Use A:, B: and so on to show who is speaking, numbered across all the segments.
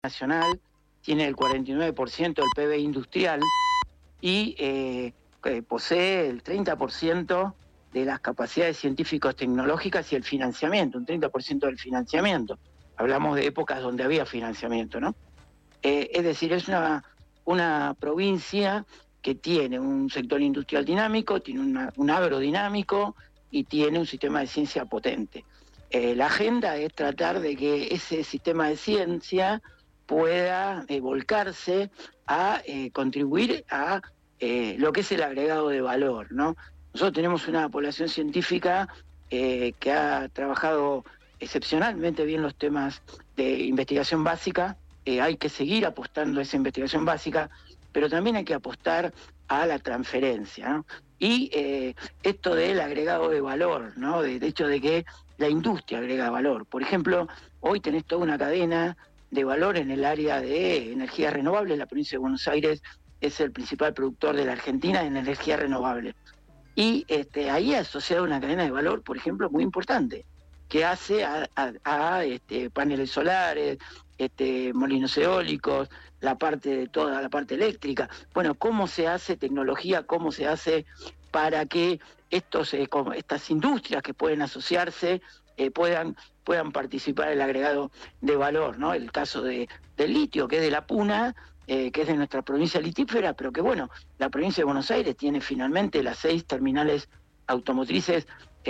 A: nacional, tiene el 49% del PBI industrial y posee el 30% de las capacidades científicos tecnológicas y el financiamiento, un 30% del financiamiento. Hablamos de épocas donde había financiamiento, ¿no? Es decir, es una provincia que tiene un sector industrial dinámico, tiene un agrodinámico y tiene un sistema de ciencia potente. La agenda es tratar de que ese sistema de ciencia pueda volcarse a contribuir a lo que es el agregado de valor, ¿no? Nosotros tenemos una población científica que ha trabajado excepcionalmente bien los temas de investigación básica. Hay que seguir apostando a esa investigación básica, pero también hay que apostar a la transferencia, ¿no? Y esto del agregado de valor, ¿no? De hecho de que la industria agrega valor. Por ejemplo, hoy tenés toda una cadena de valor en el área de energías renovables. La provincia de Buenos Aires es el principal productor de la Argentina en energía renovable. Y ahí ha asociado una cadena de valor, por ejemplo, muy importante, que hace a paneles solares, molinos eólicos, la parte de toda la parte eléctrica. Bueno, ¿cómo se hace tecnología? ¿Cómo se hace para que estas industrias que pueden asociarse puedan participar en el agregado de valor, ¿no? El caso del litio, que es de la Puna, que es de nuestra provincia litífera, pero que bueno, la provincia de Buenos Aires tiene finalmente las 6 terminales automotrices,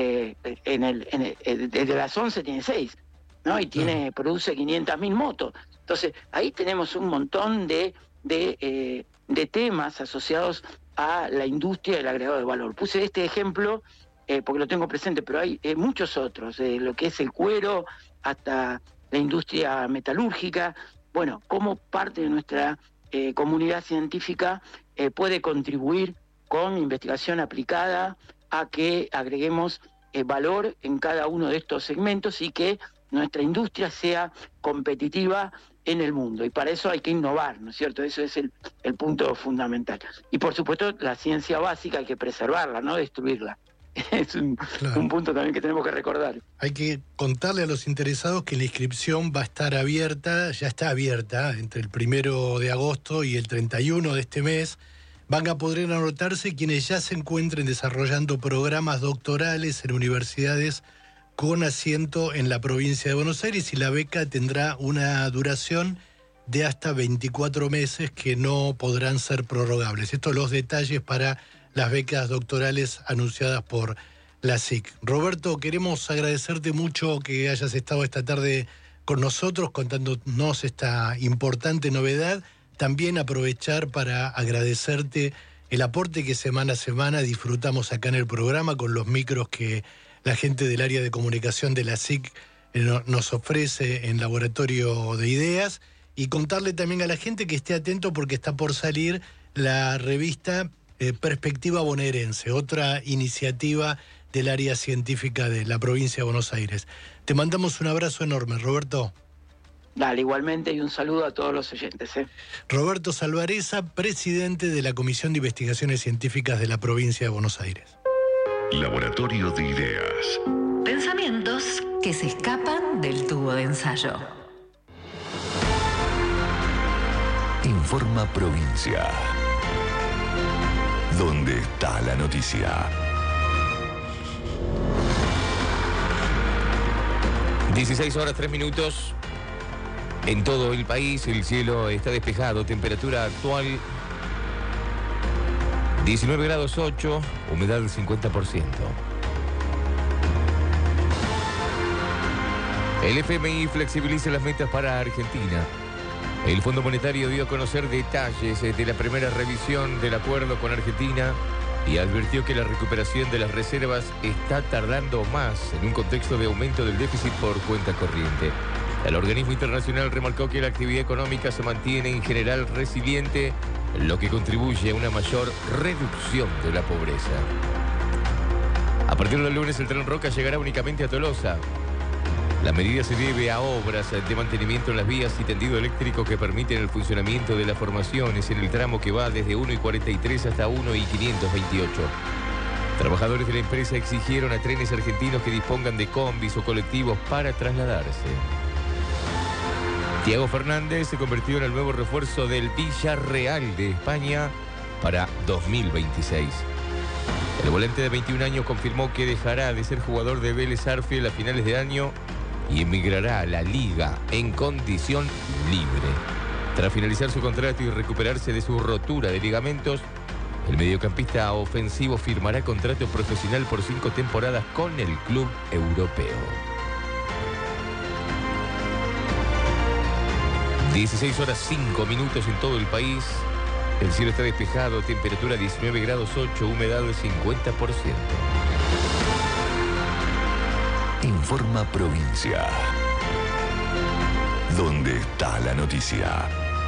A: desde las 11 tiene 6, ¿no? Y produce 500.000 motos. Entonces, ahí tenemos un montón de temas asociados a la industria del agregado de valor. Puse este ejemplo porque lo tengo presente, pero hay muchos otros, lo que es el cuero, hasta la industria metalúrgica. Bueno, cómo parte de nuestra comunidad científica puede contribuir con investigación aplicada a que agreguemos valor en cada uno de estos segmentos y que nuestra industria sea competitiva en el mundo. Y para eso hay que innovar, ¿no es cierto? Eso es el punto fundamental. Y por supuesto, la ciencia básica hay que preservarla, no destruirla. Es un punto también que tenemos que recordar.
B: Hay que contarle a los interesados que la inscripción va a estar abierta, ya está abierta, entre el 1 de agosto y el 31 de este mes. Van a poder anotarse quienes ya se encuentren desarrollando programas doctorales en universidades con asiento en la provincia de Buenos Aires, y la beca tendrá una duración de hasta 24 meses que no podrán ser prorrogables. Estos son los detalles para las becas doctorales anunciadas por la SIC. Roberto, queremos agradecerte mucho que hayas estado esta tarde con nosotros contándonos esta importante novedad. También aprovechar para agradecerte el aporte que semana a semana disfrutamos acá en el programa con los micros que la gente del área de comunicación de la SIC nos ofrece en Laboratorio de Ideas, y contarle también a la gente que esté atento porque está por salir la revista Perspectiva Bonaerense, otra iniciativa del área científica de la provincia de Buenos Aires. Te mandamos un abrazo enorme, Roberto.
A: Dale, igualmente, y un saludo a todos los oyentes.
B: Roberto Salvarezza, presidente de la Comisión de Investigaciones Científicas de la provincia de Buenos Aires.
C: Laboratorio de Ideas.
D: Pensamientos que se escapan del tubo de ensayo.
C: Informa Provincia. ¿Dónde está la noticia?
E: 16:03. En todo el país el cielo está despejado. Temperatura actual 19 grados 8, humedad del 50%. El FMI flexibiliza las metas para Argentina. El Fondo Monetario dio a conocer detalles de la primera revisión del acuerdo con Argentina y advirtió que la recuperación de las reservas está tardando más en un contexto de aumento del déficit por cuenta corriente. El organismo internacional remarcó que la actividad económica se mantiene en general resiliente, lo que contribuye a una mayor reducción de la pobreza. A partir del lunes el tren Roca llegará únicamente a Tolosa. La medida se debe a obras de mantenimiento en las vías y tendido eléctrico que permiten el funcionamiento de las formaciones en el tramo que va desde 1 y 43 hasta 1 y 528. Trabajadores de la empresa exigieron a Trenes Argentinos que dispongan de combis o colectivos para trasladarse. Thiago Fernández se convirtió en el nuevo refuerzo del Villarreal de España para 2026. El volante de 21 años confirmó que dejará de ser jugador de Vélez Sarsfield a finales de año y emigrará a la Liga en condición libre. Tras finalizar su contrato y recuperarse de su rotura de ligamentos, el mediocampista ofensivo firmará contrato profesional por 5 temporadas con el club europeo. 16 horas 5 minutos en todo el país. El cielo está despejado, temperatura 19 grados 8, humedad del 50%.
C: Informa Provincia. ¿Dónde está la noticia?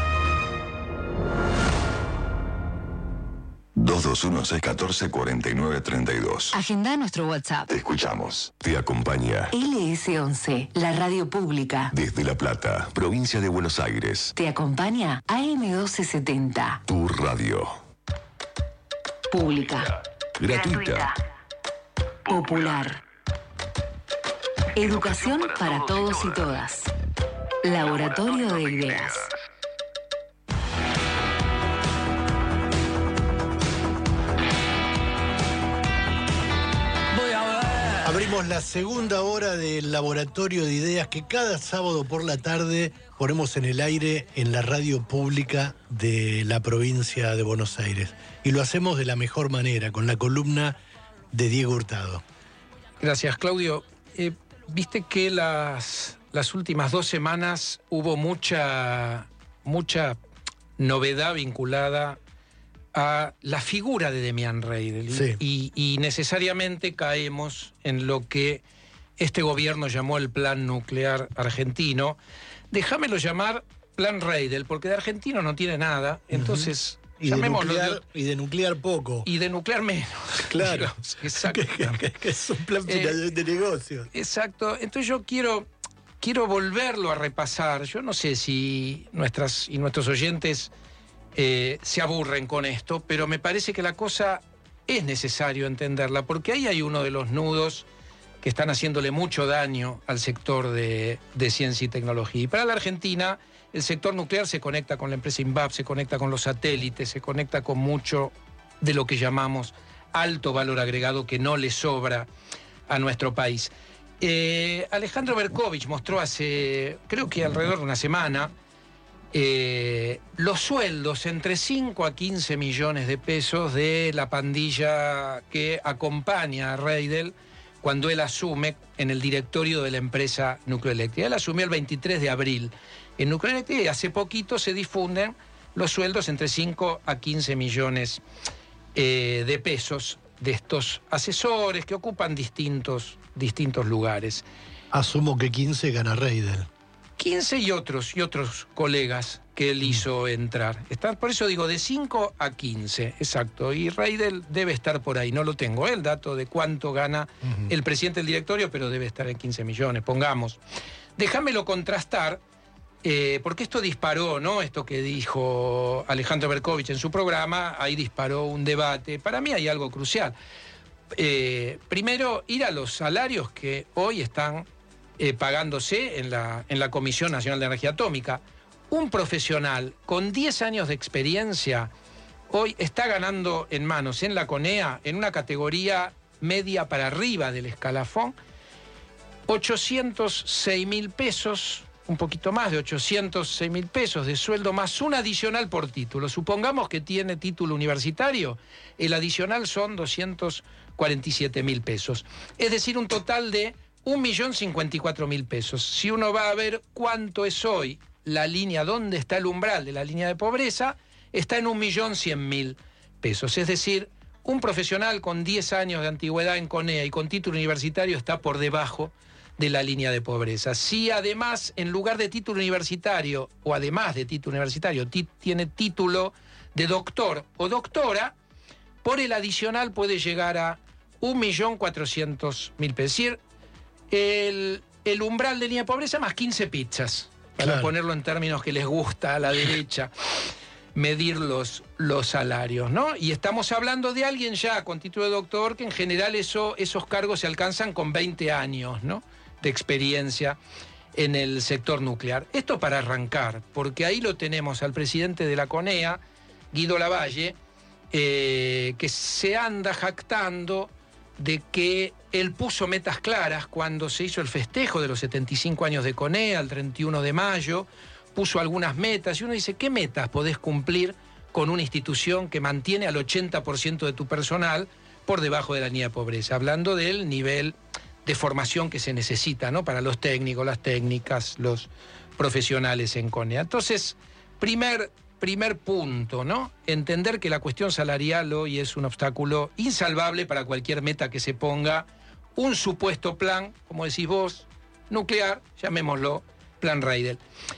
C: 221-614-4932.
D: Agenda nuestro WhatsApp.
C: Te escuchamos. Te acompaña.
D: LS11, la radio pública.
C: Desde La Plata, provincia de Buenos Aires.
D: Te acompaña AM1270.
C: Tu radio.
D: Pública.
C: Gratuita.
D: Popular. Educación para todos y todas. Laboratorio de Ideas.
B: Abrimos la segunda hora del Laboratorio de Ideas que cada sábado por la tarde ponemos en el aire en la radio pública de la provincia de Buenos Aires. Y lo hacemos de la mejor manera, con la columna de Diego Hurtado.
F: Gracias, Claudio. Viste que las últimas 2 semanas hubo mucha novedad vinculada a la figura de Demián Reidel.
B: Sí.
F: Y necesariamente caemos en lo que este gobierno llamó el Plan Nuclear Argentino. Déjamelo llamar Plan Reidel, porque de argentino no tiene nada, entonces llamémoslo
B: Y de nuclear poco.
F: y de nuclear menos.
B: Claro.
F: Digamos. Exacto.
B: que es un plan de negocios.
F: Exacto. Entonces yo quiero volverlo a repasar. Yo no sé si nuestros oyentes se aburren con esto, pero me parece que la cosa es necesario entenderla, porque ahí hay uno de los nudos que están haciéndole mucho daño al sector de ciencia y tecnología. Y para la Argentina, el sector nuclear se conecta con la empresa INVAP, se conecta con los satélites, se conecta con mucho de lo que llamamos alto valor agregado que no le sobra a nuestro país. Alejandro Berkovich mostró hace, creo que alrededor de una semana, los sueldos entre 5 a 15 millones de pesos de la pandilla que acompaña a Reidel cuando él asume en el directorio de la empresa Nucleoeléctrica. Él asumió el 23 de abril en Nucleoeléctrica y hace poquito se difunden los sueldos entre 5 a 15 millones de pesos de estos asesores que ocupan distintos lugares.
B: Asumo que 15 gana Reidel.
F: 15 y otros colegas que él hizo entrar. Por eso digo, de 5 a 15, exacto. Y Reidel debe estar por ahí, no lo tengo, el dato de cuánto gana el presidente del directorio, pero debe estar en 15 millones, pongamos. Déjamelo contrastar, porque esto disparó, ¿no? Esto que dijo Alejandro Berkovich en su programa, ahí disparó un debate. Para mí hay algo crucial. Primero, ir a los salarios que hoy están pagándose en la Comisión Nacional de Energía Atómica. Un profesional con 10 años de experiencia hoy está ganando en manos en la CONEA, en una categoría media para arriba del escalafón, 806.000 pesos, un poquito más de 806.000 pesos de sueldo, más un adicional por título. Supongamos que tiene título universitario, el adicional son 247.000 pesos. Es decir, un total de 1.054.000 pesos. Si uno va a ver cuánto es hoy la línea, dónde está el umbral de la línea de pobreza, está en 1.100.000 pesos. Es decir, un profesional con 10 años de antigüedad en CONEA y con título universitario está por debajo de la línea de pobreza. Si además, en lugar de título universitario, o además de título universitario, tiene título de doctor o doctora, por el adicional puede llegar a 1.400.000 pesos. Es decir, el umbral de línea de pobreza más 15 pizzas, para ponerlo en términos que les gusta a la derecha, medir los salarios, ¿no? Y estamos hablando de alguien ya con título de doctor, que en general esos cargos se alcanzan con 20 años, ¿no?, de experiencia en el sector nuclear. Esto para arrancar, porque ahí lo tenemos al presidente de la CONEA, Guido Lavalle, que se anda jactando de que él puso metas claras cuando se hizo el festejo de los 75 años de CONEA, el 31 de mayo, puso algunas metas, y uno dice, ¿qué metas podés cumplir con una institución que mantiene al 80% de tu personal por debajo de la línea de pobreza? Hablando del nivel de formación que se necesita, ¿no?, para los técnicos, las técnicas, los profesionales en CONEA. Entonces, primer punto, ¿no? Entender que la cuestión salarial hoy es un obstáculo insalvable para cualquier meta que se ponga un supuesto plan, como decís vos, nuclear, llamémoslo plan Reidel.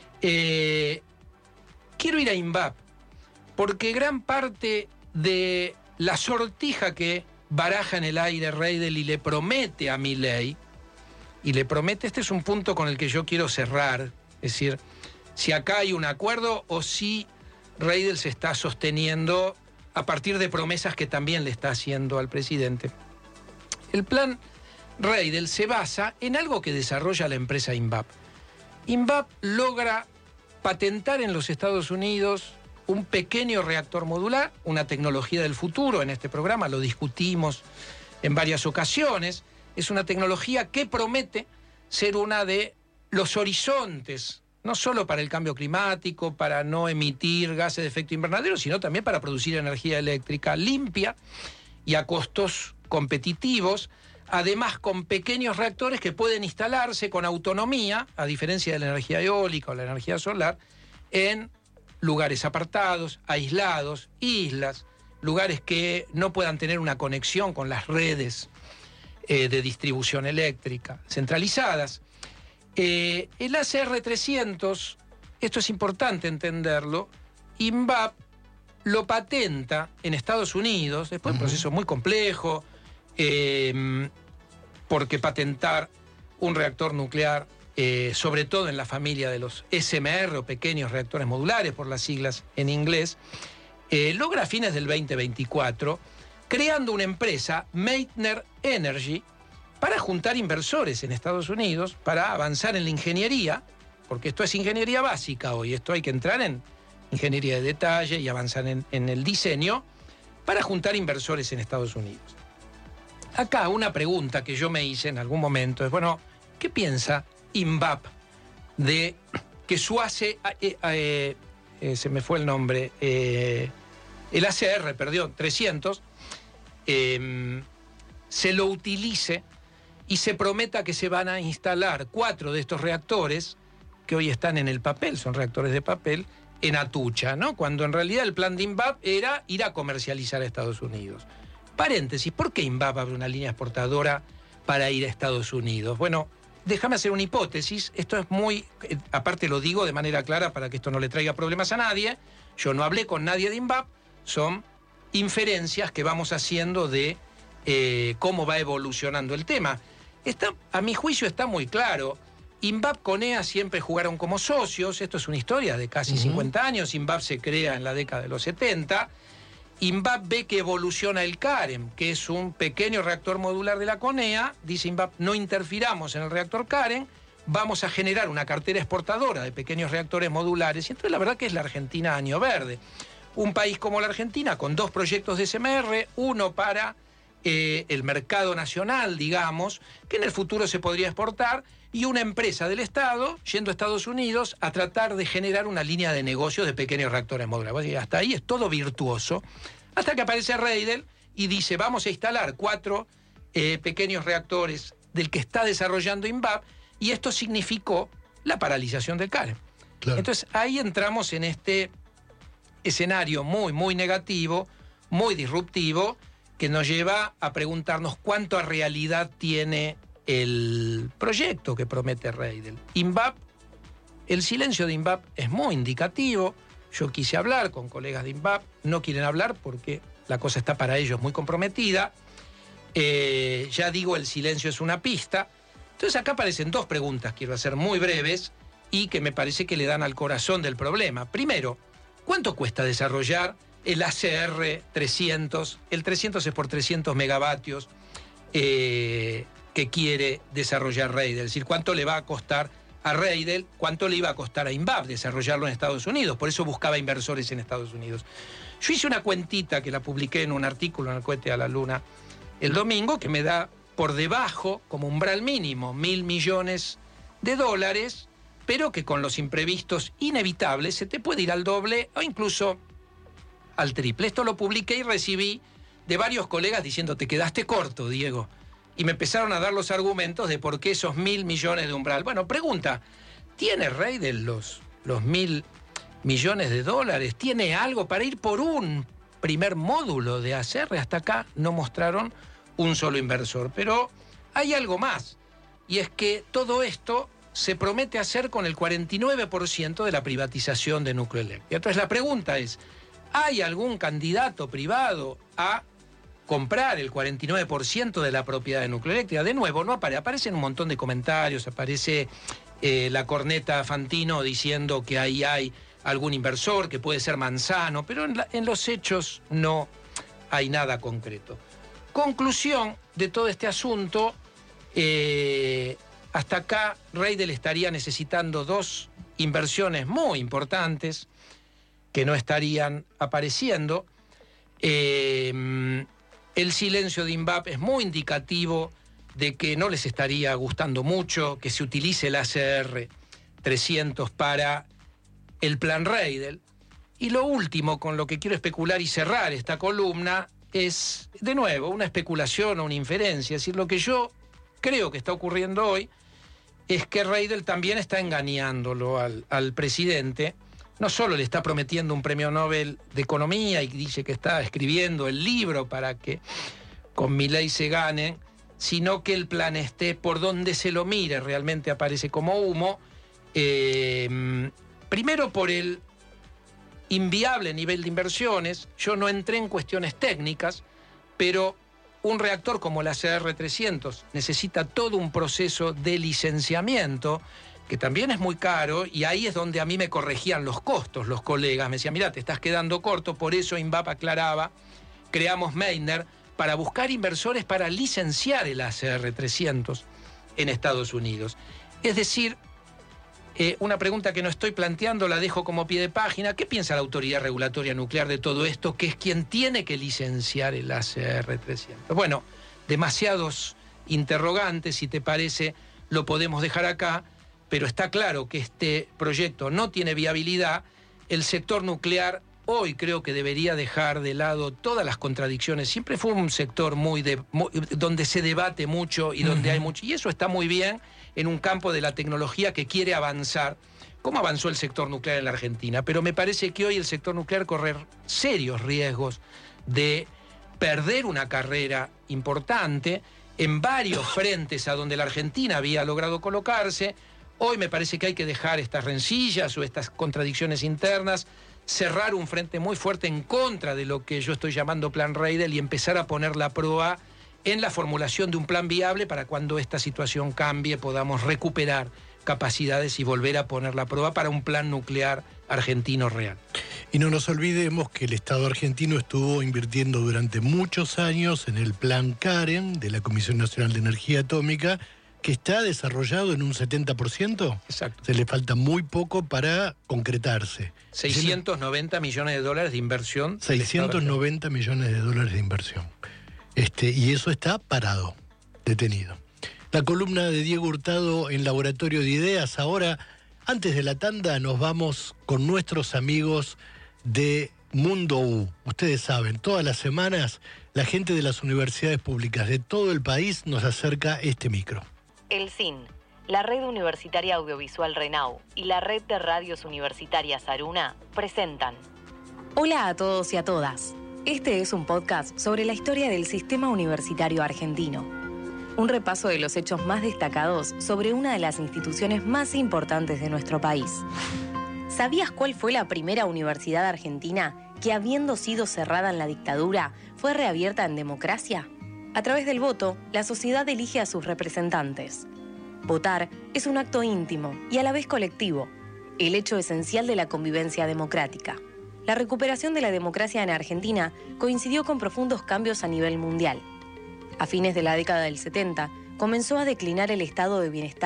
F: Quiero ir a INVAP, porque gran parte de la sortija que baraja en el aire Reidel y le promete a Milei, este es un punto con el que yo quiero cerrar, es decir, si acá hay un acuerdo o si Reidel se está sosteniendo a partir de promesas que también le está haciendo al presidente. El plan Reidel se basa en algo que desarrolla la empresa INVAP. INVAP logra patentar en los Estados Unidos un pequeño reactor modular, una tecnología del futuro. En este programa lo discutimos en varias ocasiones. Es una tecnología que promete ser una de los horizontes, no solo para el cambio climático, para no emitir gases de efecto invernadero, sino también para producir energía eléctrica limpia y a costos competitivos, además con pequeños reactores que pueden instalarse con autonomía, a diferencia de la energía eólica o la energía solar, en lugares apartados, aislados, islas, lugares que no puedan tener una conexión con las redes de distribución eléctrica centralizadas. El ACR300, esto es importante entenderlo, INVAP lo patenta en Estados Unidos, después un proceso muy complejo, porque patentar un reactor nuclear, sobre todo en la familia de los SMR o pequeños reactores modulares, por las siglas en inglés, logra a fines del 2024, creando una empresa, Meitner Energy, para juntar inversores en Estados Unidos, para avanzar en la ingeniería, porque esto es ingeniería básica hoy, esto hay que entrar en ingeniería de detalle y avanzar en el diseño, para juntar inversores en Estados Unidos. Acá una pregunta que yo me hice en algún momento es, bueno, ¿qué piensa INVAP de que su se me fue el nombre, el ACR, perdón, 300, se lo utilice y se prometa que se van a instalar 4 de estos reactores que hoy están en el papel, son reactores de papel, en Atucha, ¿no? Cuando en realidad el plan de INVAP era ir a comercializar a Estados Unidos. Paréntesis, ¿por qué INVAP abre una línea exportadora para ir a Estados Unidos? Bueno, déjame hacer una hipótesis, esto es muy, aparte lo digo de manera clara para que esto no le traiga problemas a nadie, yo no hablé con nadie de INVAP, son inferencias que vamos haciendo de cómo va evolucionando el tema. A mi juicio está muy claro, INVAP CONEA siempre jugaron como socios, esto es una historia de casi 50 años, INVAP se crea en la década de los 70, INVAP ve que evoluciona el CAREM, que es un pequeño reactor modular de la CONEA, dice INVAP, no interfiramos en el reactor CAREM, vamos a generar una cartera exportadora de pequeños reactores modulares, y entonces la verdad que es la Argentina año verde. Un país como la Argentina, con 2 proyectos de SMR, uno para el mercado nacional, digamos, que en el futuro se podría exportar, y una empresa del Estado yendo a Estados Unidos a tratar de generar una línea de negocio de pequeños reactores modulares. Y hasta ahí es todo virtuoso, hasta que aparece Reidel y dice, vamos a instalar 4 pequeños reactores del que está desarrollando INVAP, y esto significó la paralización del CAREM. Claro. Entonces ahí entramos en este escenario muy, muy negativo, muy disruptivo, que nos lleva a preguntarnos cuánto a realidad tiene el proyecto que promete Reidel. INVAP, el silencio de INVAP es muy indicativo. Yo quise hablar con colegas de INVAP, no quieren hablar porque la cosa está para ellos muy comprometida. Ya digo, el silencio es una pista. Entonces acá aparecen 2 preguntas, quiero hacer muy breves, y que me parece que le dan al corazón del problema. Primero, ¿cuánto cuesta desarrollar el ACR 300? El 300 es por 300 megavatios que quiere desarrollar Reidel. Es decir, ¿cuánto le va a costar a Reidel cuánto le iba a costar a INVAP desarrollarlo en Estados Unidos. Por eso buscaba inversores en Estados Unidos. Yo hice una cuentita que la publiqué en un artículo en el Cohete a la Luna el domingo, que me da por debajo, como umbral mínimo, $1.000 millones, pero que con los imprevistos inevitables se te puede ir al doble o incluso al triple. Esto lo publiqué y recibí de varios colegas diciendo: te quedaste corto, Diego. Y me empezaron a dar los argumentos de por qué esos $1.000 millones de umbral. Bueno, pregunta, ¿tiene Reidel los $1.000 millones? ¿Tiene algo para ir por un primer módulo de ACR? Hasta acá no mostraron un solo inversor. Pero hay algo más, y es que todo esto se promete hacer con el 49% de la privatización de Nuclearelectrica. Entonces la pregunta es, ¿hay algún candidato privado a comprar el 49% de la propiedad de Nuclearelectrica? De nuevo, no aparecen un montón de comentarios, aparece la corneta Fantino diciendo que ahí hay algún inversor, que puede ser Manzano, pero en los hechos no hay nada concreto. Conclusión de todo este asunto, hasta acá Reidel estaría necesitando 2 inversiones muy importantes que no estarían apareciendo. El silencio de INVAP es muy indicativo de que no les estaría gustando mucho que se utilice el ACR 300 para el plan Reidel. Y lo último con lo que quiero especular y cerrar esta columna es, de nuevo, una especulación o una inferencia. Es decir, lo que yo creo que está ocurriendo hoy es que Reidel también está engañándolo al presidente. No solo le está prometiendo un premio Nobel de Economía y dice que está escribiendo el libro para que con Milei se gane, sino que el plan esté por donde se lo mire, realmente aparece como humo. Primero por el inviable nivel de inversiones. Yo no entré en cuestiones técnicas, pero un reactor como el ACR300 necesita todo un proceso de licenciamiento que también es muy caro, y ahí es donde a mí me corregían los costos los colegas. Me decían: mirá, te estás quedando corto. Por eso INVAP aclaraba, creamos Meitner para buscar inversores para licenciar el ACR300 en Estados Unidos. Es decir, una pregunta que no estoy planteando, la dejo como pie de página. ¿Qué piensa la Autoridad Regulatoria Nuclear de todo esto, que es quien tiene que licenciar el ACR300? Bueno, demasiados interrogantes. Si te parece, lo podemos dejar acá. Pero está claro que este proyecto no tiene viabilidad. El sector nuclear hoy creo que debería dejar de lado todas las contradicciones. Siempre fue un sector donde se debate mucho y donde hay mucho. Y eso está muy bien en un campo de la tecnología que quiere avanzar, como avanzó el sector nuclear en la Argentina. Pero me parece que hoy el sector nuclear corre serios riesgos de perder una carrera importante en varios frentes a donde la Argentina había logrado colocarse. Hoy me parece que hay que dejar estas rencillas o estas contradicciones internas, cerrar un frente muy fuerte en contra de lo que yo estoy llamando plan Reidel y empezar a poner la prueba en la formulación de un plan viable para cuando esta situación cambie podamos recuperar capacidades y volver a poner la prueba para un plan nuclear argentino real.
B: Y no nos olvidemos que el Estado argentino estuvo invirtiendo durante muchos años en el plan Karen de la Comisión Nacional de Energía Atómica, que está desarrollado en un 70%.
F: Exacto.
B: Se le falta muy poco para concretarse.
F: 690 millones de dólares de inversión.
B: 690 millones de dólares de inversión. Y eso está parado, detenido. La columna de Diego Hurtado en Laboratorio de Ideas. Ahora, antes de la tanda, nos vamos con nuestros amigos de Mundo U. Ustedes saben, todas las semanas la gente de las universidades públicas de todo el país nos acerca este micro.
D: El CIN, la Red Universitaria Audiovisual RENAU y la Red de Radios Universitarias Aruna presentan. Hola a todos y a todas. Este es un podcast sobre la historia del sistema universitario argentino. Un repaso de los hechos más destacados sobre una de las instituciones más importantes de nuestro país. ¿Sabías cuál fue la primera universidad argentina que, habiendo sido cerrada en la dictadura, fue reabierta en democracia? A través del voto, la sociedad elige a sus representantes. Votar es un acto íntimo y a la vez colectivo, el hecho esencial de la convivencia democrática. La recuperación de la democracia en Argentina coincidió con profundos cambios a nivel mundial. A fines de la década del 70, comenzó a declinar el estado de bienestar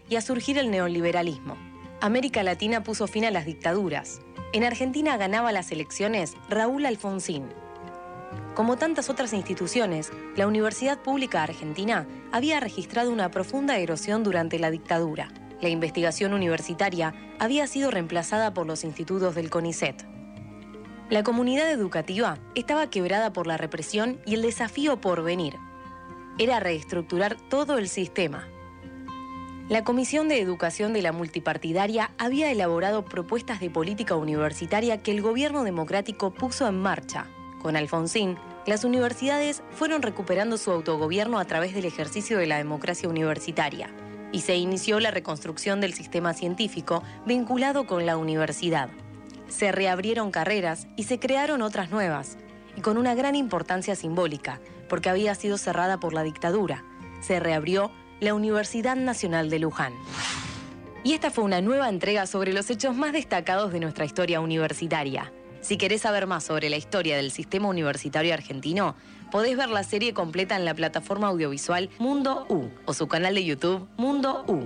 D: y a surgir el neoliberalismo. América Latina puso fin a las dictaduras. En Argentina ganaba las elecciones Raúl Alfonsín. Como tantas otras instituciones, la Universidad Pública Argentina había registrado una profunda erosión durante la dictadura. La investigación universitaria había sido reemplazada por los institutos del CONICET. La comunidad educativa estaba quebrada por la represión y el desafío por venir era reestructurar todo el sistema. La Comisión de Educación de la Multipartidaria había elaborado propuestas de política universitaria que el gobierno democrático puso en marcha. Con Alfonsín, las universidades fueron recuperando su autogobierno a través del ejercicio de la democracia universitaria y se inició la reconstrucción del sistema científico vinculado con la universidad. Se reabrieron carreras y se crearon otras nuevas, y con una gran importancia simbólica, porque había sido cerrada por la dictadura. Se reabrió la Universidad Nacional de Luján. Y esta fue una nueva entrega sobre los hechos más destacados de nuestra historia universitaria. Si querés saber más sobre la historia del sistema universitario argentino, podés ver la serie completa en la plataforma audiovisual Mundo U o su canal de YouTube Mundo U.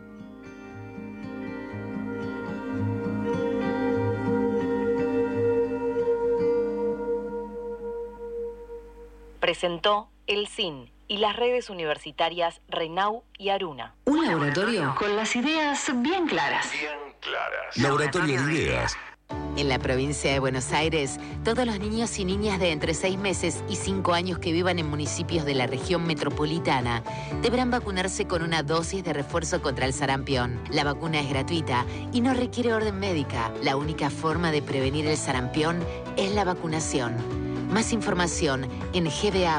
D: Presentó el CIN y las redes universitarias RENAU y ARUNA.
G: Un laboratorio con las ideas bien claras.
C: Laboratorio de Ideas.
G: En la provincia de Buenos Aires, todos los niños y niñas de entre 6 meses y 5 años que vivan en municipios de la región metropolitana deberán vacunarse con una dosis de refuerzo contra el sarampión. La vacuna es gratuita y no requiere orden médica. La única forma de prevenir el sarampión es la vacunación. Más información en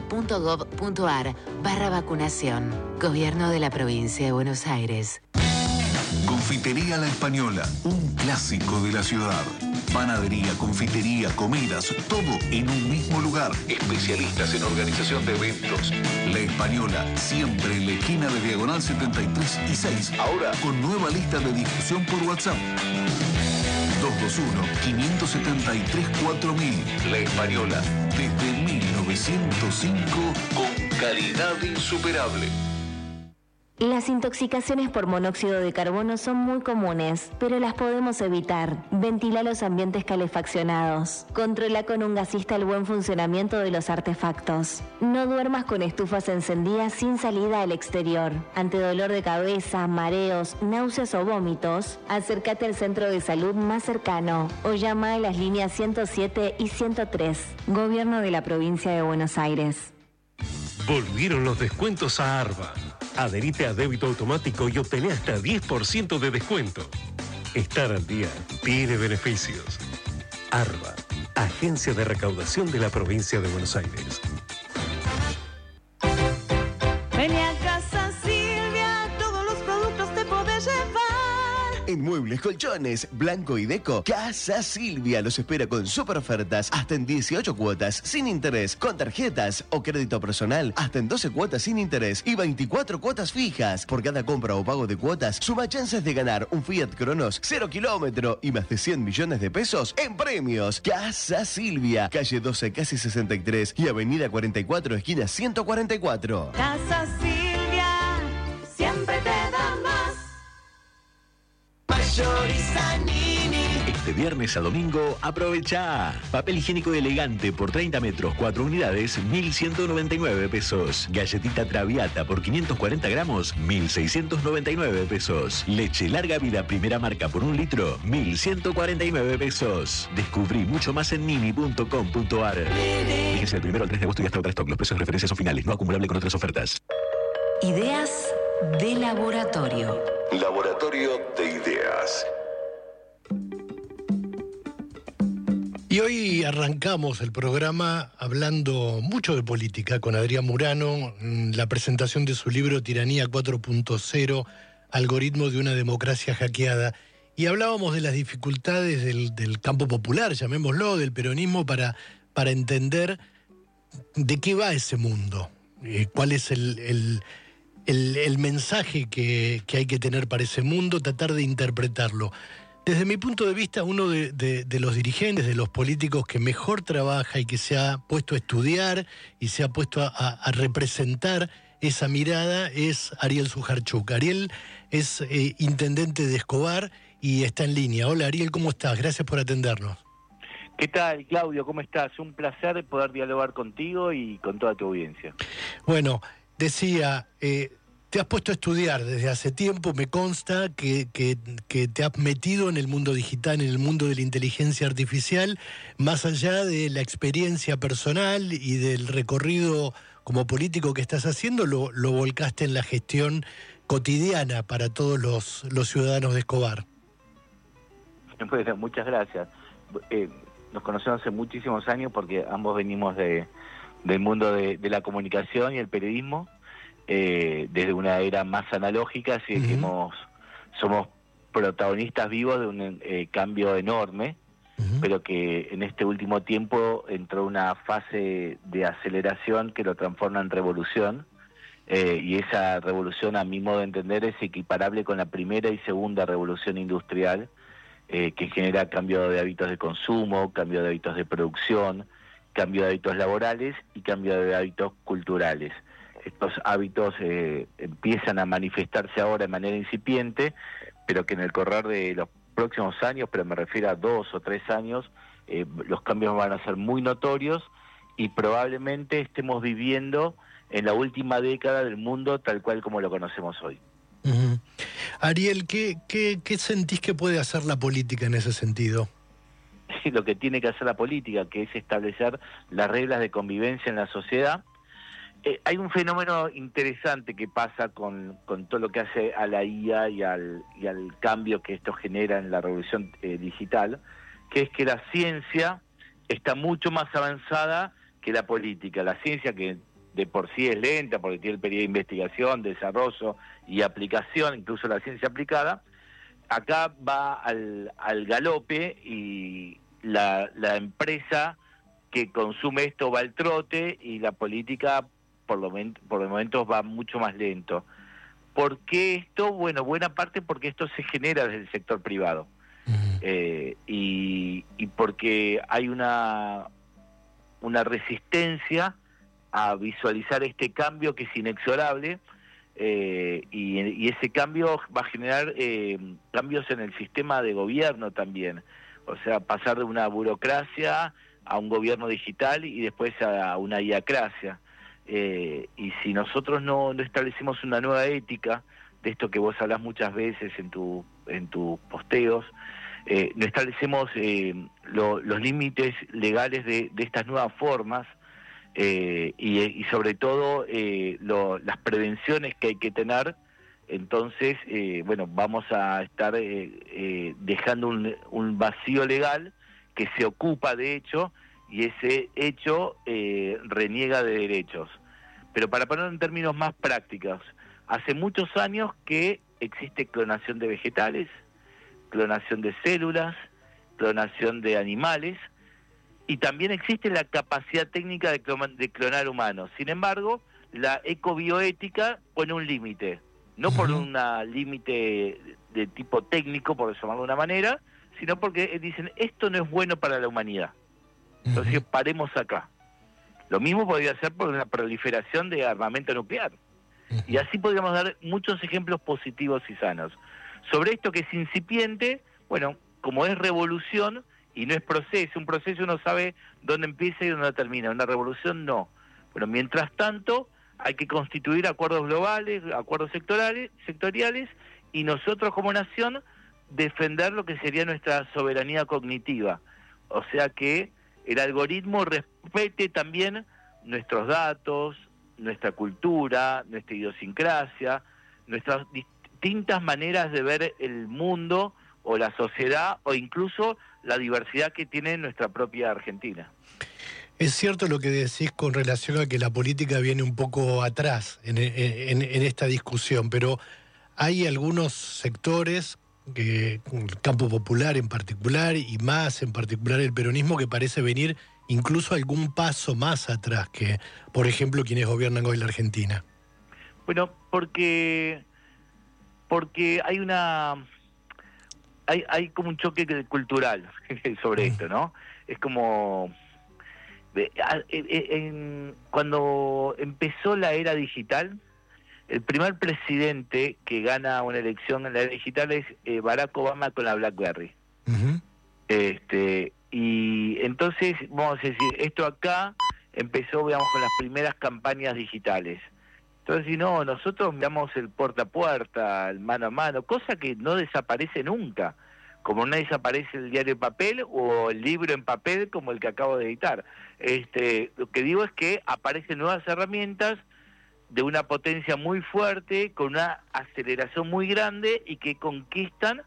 G: gba.gov.ar/vacunación. Gobierno de la provincia de Buenos Aires.
H: Confitería La Española, un clásico de la ciudad. Panadería, confitería, comidas, todo en un mismo lugar.
C: Especialistas en organización de eventos.
H: La Española, siempre en la esquina de Diagonal 73 y 6.
C: Ahora
H: con nueva lista de difusión por WhatsApp. 221-573-4000.
C: La Española,
H: desde 1905,
C: con calidad insuperable.
I: Las intoxicaciones por monóxido de carbono son muy comunes, pero las podemos evitar. Ventila los ambientes calefaccionados. Controla con un gasista el buen funcionamiento de los artefactos. No duermas con estufas encendidas sin salida al exterior. Ante dolor de cabeza, mareos, náuseas o vómitos, acércate al centro de salud más cercano o llama a las líneas 107 y 103. Gobierno de la provincia de Buenos Aires.
J: Volvieron los descuentos a Arba. Adherite a débito automático y obtené hasta 10% de descuento. Estar al día tiene beneficios. Arba, Agencia de Recaudación de la Provincia de Buenos Aires.
K: Vení a Casa Silvia, todos los productos te podés llevar.
L: En Muebles, Colchones, Blanco y Deco, Casa Silvia los espera con super ofertas hasta en 18 cuotas sin interés, con tarjetas o crédito personal hasta en 12 cuotas sin interés y 24 cuotas fijas. Por cada compra o pago de cuotas, suma chances de ganar un Fiat Cronos 0 kilómetro y más de 100 millones de pesos en premios. Casa Silvia, calle 12, casi 63 y avenida 44, esquina 144.
K: Casa Silvia, siempre te da más.
M: Este viernes a domingo, aprovecha. Papel higiénico elegante por 30 metros, 4 unidades, 1.199 pesos. Galletita Traviata por 540 gramos, 1.699 pesos. Leche larga vida primera marca por 1 litro, 1.149 pesos. Descubrí mucho más en nini.com.ar. Fíjese del 1 al 3 de agosto y hasta otra stock. Los precios de referencia son finales, no acumulable con otras ofertas.
G: Ideas de laboratorio.
C: Laboratorio de Ideas.
B: Y hoy arrancamos el programa hablando mucho de política con Adrián Murano, la presentación de su libro Tiranía 4.0, Algoritmo de una democracia hackeada. Y hablábamos de las dificultades del campo popular, llamémoslo, del peronismo, para entender de qué va ese mundo, cuál es el mensaje que hay que tener para ese mundo, tratar de interpretarlo. Desde mi punto de vista, uno de los dirigentes, de los políticos que mejor trabaja y que se ha puesto a estudiar y se ha puesto a representar esa mirada es Ariel Sujarchuk. Ariel es intendente de Escobar y está en línea. Hola Ariel, ¿cómo estás? Gracias por atendernos.
N: ¿Qué tal, Claudio? ¿Cómo estás? Un placer poder dialogar contigo y con toda tu audiencia.
B: Bueno, decía, te has puesto a estudiar desde hace tiempo, me consta que te has metido en el mundo digital, en el mundo de la inteligencia artificial, más allá de la experiencia personal y del recorrido como político que estás haciendo, lo volcaste en la gestión cotidiana para todos los ciudadanos de Escobar.
N: Bueno, muchas gracias. Nos conocemos hace muchísimos años porque ambos venimos del mundo de la comunicación y el periodismo, desde una era más analógica, así que somos protagonistas vivos de un cambio enorme, pero que en este último tiempo entró una fase de aceleración que lo transforma en revolución, y esa revolución, a mi modo de entender, es equiparable con la primera y segunda revolución industrial, que genera cambio de hábitos de consumo, cambio de hábitos de producción, cambio de hábitos laborales y cambio de hábitos culturales. Estos hábitos empiezan a manifestarse ahora de manera incipiente, pero que en el correr de los próximos años, pero me refiero a 2 o 3 años, los cambios van a ser muy notorios y probablemente estemos viviendo en la última década del mundo tal cual como lo conocemos hoy.
B: Ariel, ¿qué sentís que puede hacer la política en ese sentido?
N: Lo que tiene que hacer la política, que es establecer las reglas de convivencia en la sociedad. Hay un fenómeno interesante que pasa con todo lo que hace a la IA y al cambio que esto genera en la revolución digital, que es que la ciencia está mucho más avanzada que la política. La ciencia, que de por sí es lenta porque tiene el periodo de investigación, desarrollo y aplicación, incluso la ciencia aplicada, acá va al galope y la empresa que consume esto va al trote y la política por los momentos va mucho más lento. ¿Por qué esto? Bueno, buena parte porque esto se genera desde el sector privado, y porque hay una resistencia a visualizar este cambio que es inexorable, y ese cambio va a generar cambios en el sistema de gobierno también, o sea, pasar de una burocracia a un gobierno digital y después a una iacracia, y si nosotros no establecemos una nueva ética, de esto que vos hablás muchas veces en tus posteos, no establecemos los límites legales de estas nuevas formas, y sobre todo las prevenciones que hay que tener, entonces vamos a estar dejando un vacío legal que se ocupa de hecho, y ese hecho reniega de derechos. Pero para ponerlo en términos más prácticos, hace muchos años que existe clonación de vegetales, clonación de células, clonación de animales, y también existe la capacidad técnica de clonar humanos. Sin embargo, la ecobioética pone un límite, no por un límite de tipo técnico, por llamarlo de una manera, sino porque dicen, esto no es bueno para la humanidad. Entonces, paremos acá. Lo mismo podría ser por una proliferación de armamento nuclear. Y así podríamos dar muchos ejemplos positivos y sanos. Sobre esto que es incipiente, bueno, como es revolución y no es proceso, un proceso uno sabe dónde empieza y dónde termina, una revolución no. Bueno, mientras tanto hay que constituir acuerdos globales, acuerdos sectoriales, y nosotros como nación defender lo que sería nuestra soberanía cognitiva. O sea que el algoritmo respete también nuestros datos, nuestra cultura, nuestra idiosincrasia, nuestras distintas maneras de ver el mundo o la sociedad, o incluso la diversidad que tiene nuestra propia Argentina.
B: Es cierto lo que decís con relación a que la política viene un poco atrás en esta discusión, pero hay algunos sectores, el campo popular en particular, y más en particular el peronismo, que parece venir incluso algún paso más atrás que, por ejemplo, quienes gobiernan hoy la Argentina.
N: Bueno, porque hay como un choque cultural sobre esto, ¿no? Es como cuando empezó la era digital, el primer presidente que gana una elección en la era digital es Barack Obama con la BlackBerry. Y entonces, vamos a decir, esto acá empezó, digamos, con las primeras campañas digitales. Entonces, si no, nosotros miramos el puerta a puerta, el mano a mano, cosa que no desaparece nunca, como no desaparece el diario en papel o el libro en papel como el que acabo de editar. Lo que digo es que aparecen nuevas herramientas de una potencia muy fuerte, con una aceleración muy grande y que conquistan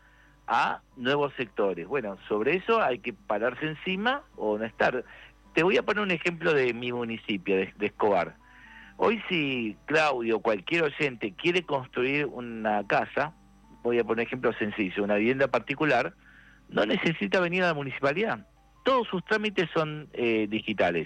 N: a nuevos sectores. Bueno, sobre eso hay que pararse encima o no estar. Te voy a poner un ejemplo de mi municipio, de Escobar. Hoy si Claudio o cualquier oyente quiere construir una casa, voy a poner un ejemplo sencillo, una vivienda particular, no necesita venir a la municipalidad. Todos sus trámites son digitales.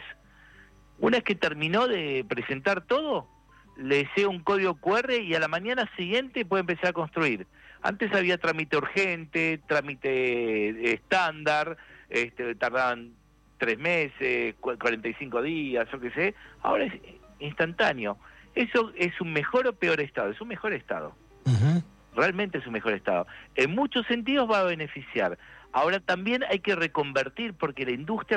N: Una vez que terminó de presentar todo, le llega un código QR y a la mañana siguiente puede empezar a construir. Antes había trámite urgente, trámite estándar, tardaban 3 meses, 45 días, yo qué sé. Ahora es instantáneo. ¿Eso es un mejor o peor estado? Es un mejor estado. Realmente es un mejor estado. En muchos sentidos va a beneficiar. Ahora también hay que reconvertir, porque la industria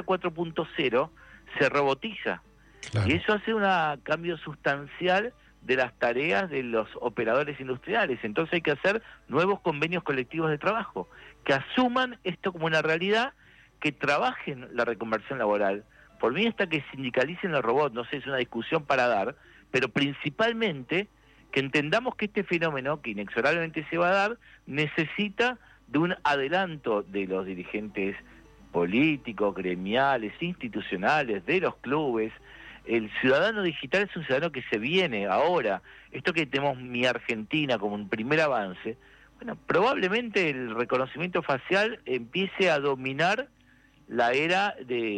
N: 4.0 se robotiza. Claro. Y eso hace un cambio sustancial de las tareas de los operadores industriales. Entonces hay que hacer nuevos convenios colectivos de trabajo, que asuman esto como una realidad, que trabajen la reconversión laboral. Por mí hasta que sindicalicen los robots, no sé, es una discusión para dar, pero principalmente que entendamos que este fenómeno, que inexorablemente se va a dar, necesita de un adelanto de los dirigentes políticos, gremiales, institucionales, de los clubes. El ciudadano digital es un ciudadano que se viene ahora. Esto que tenemos Mi Argentina como un primer avance, bueno, probablemente el reconocimiento facial empiece a dominar la era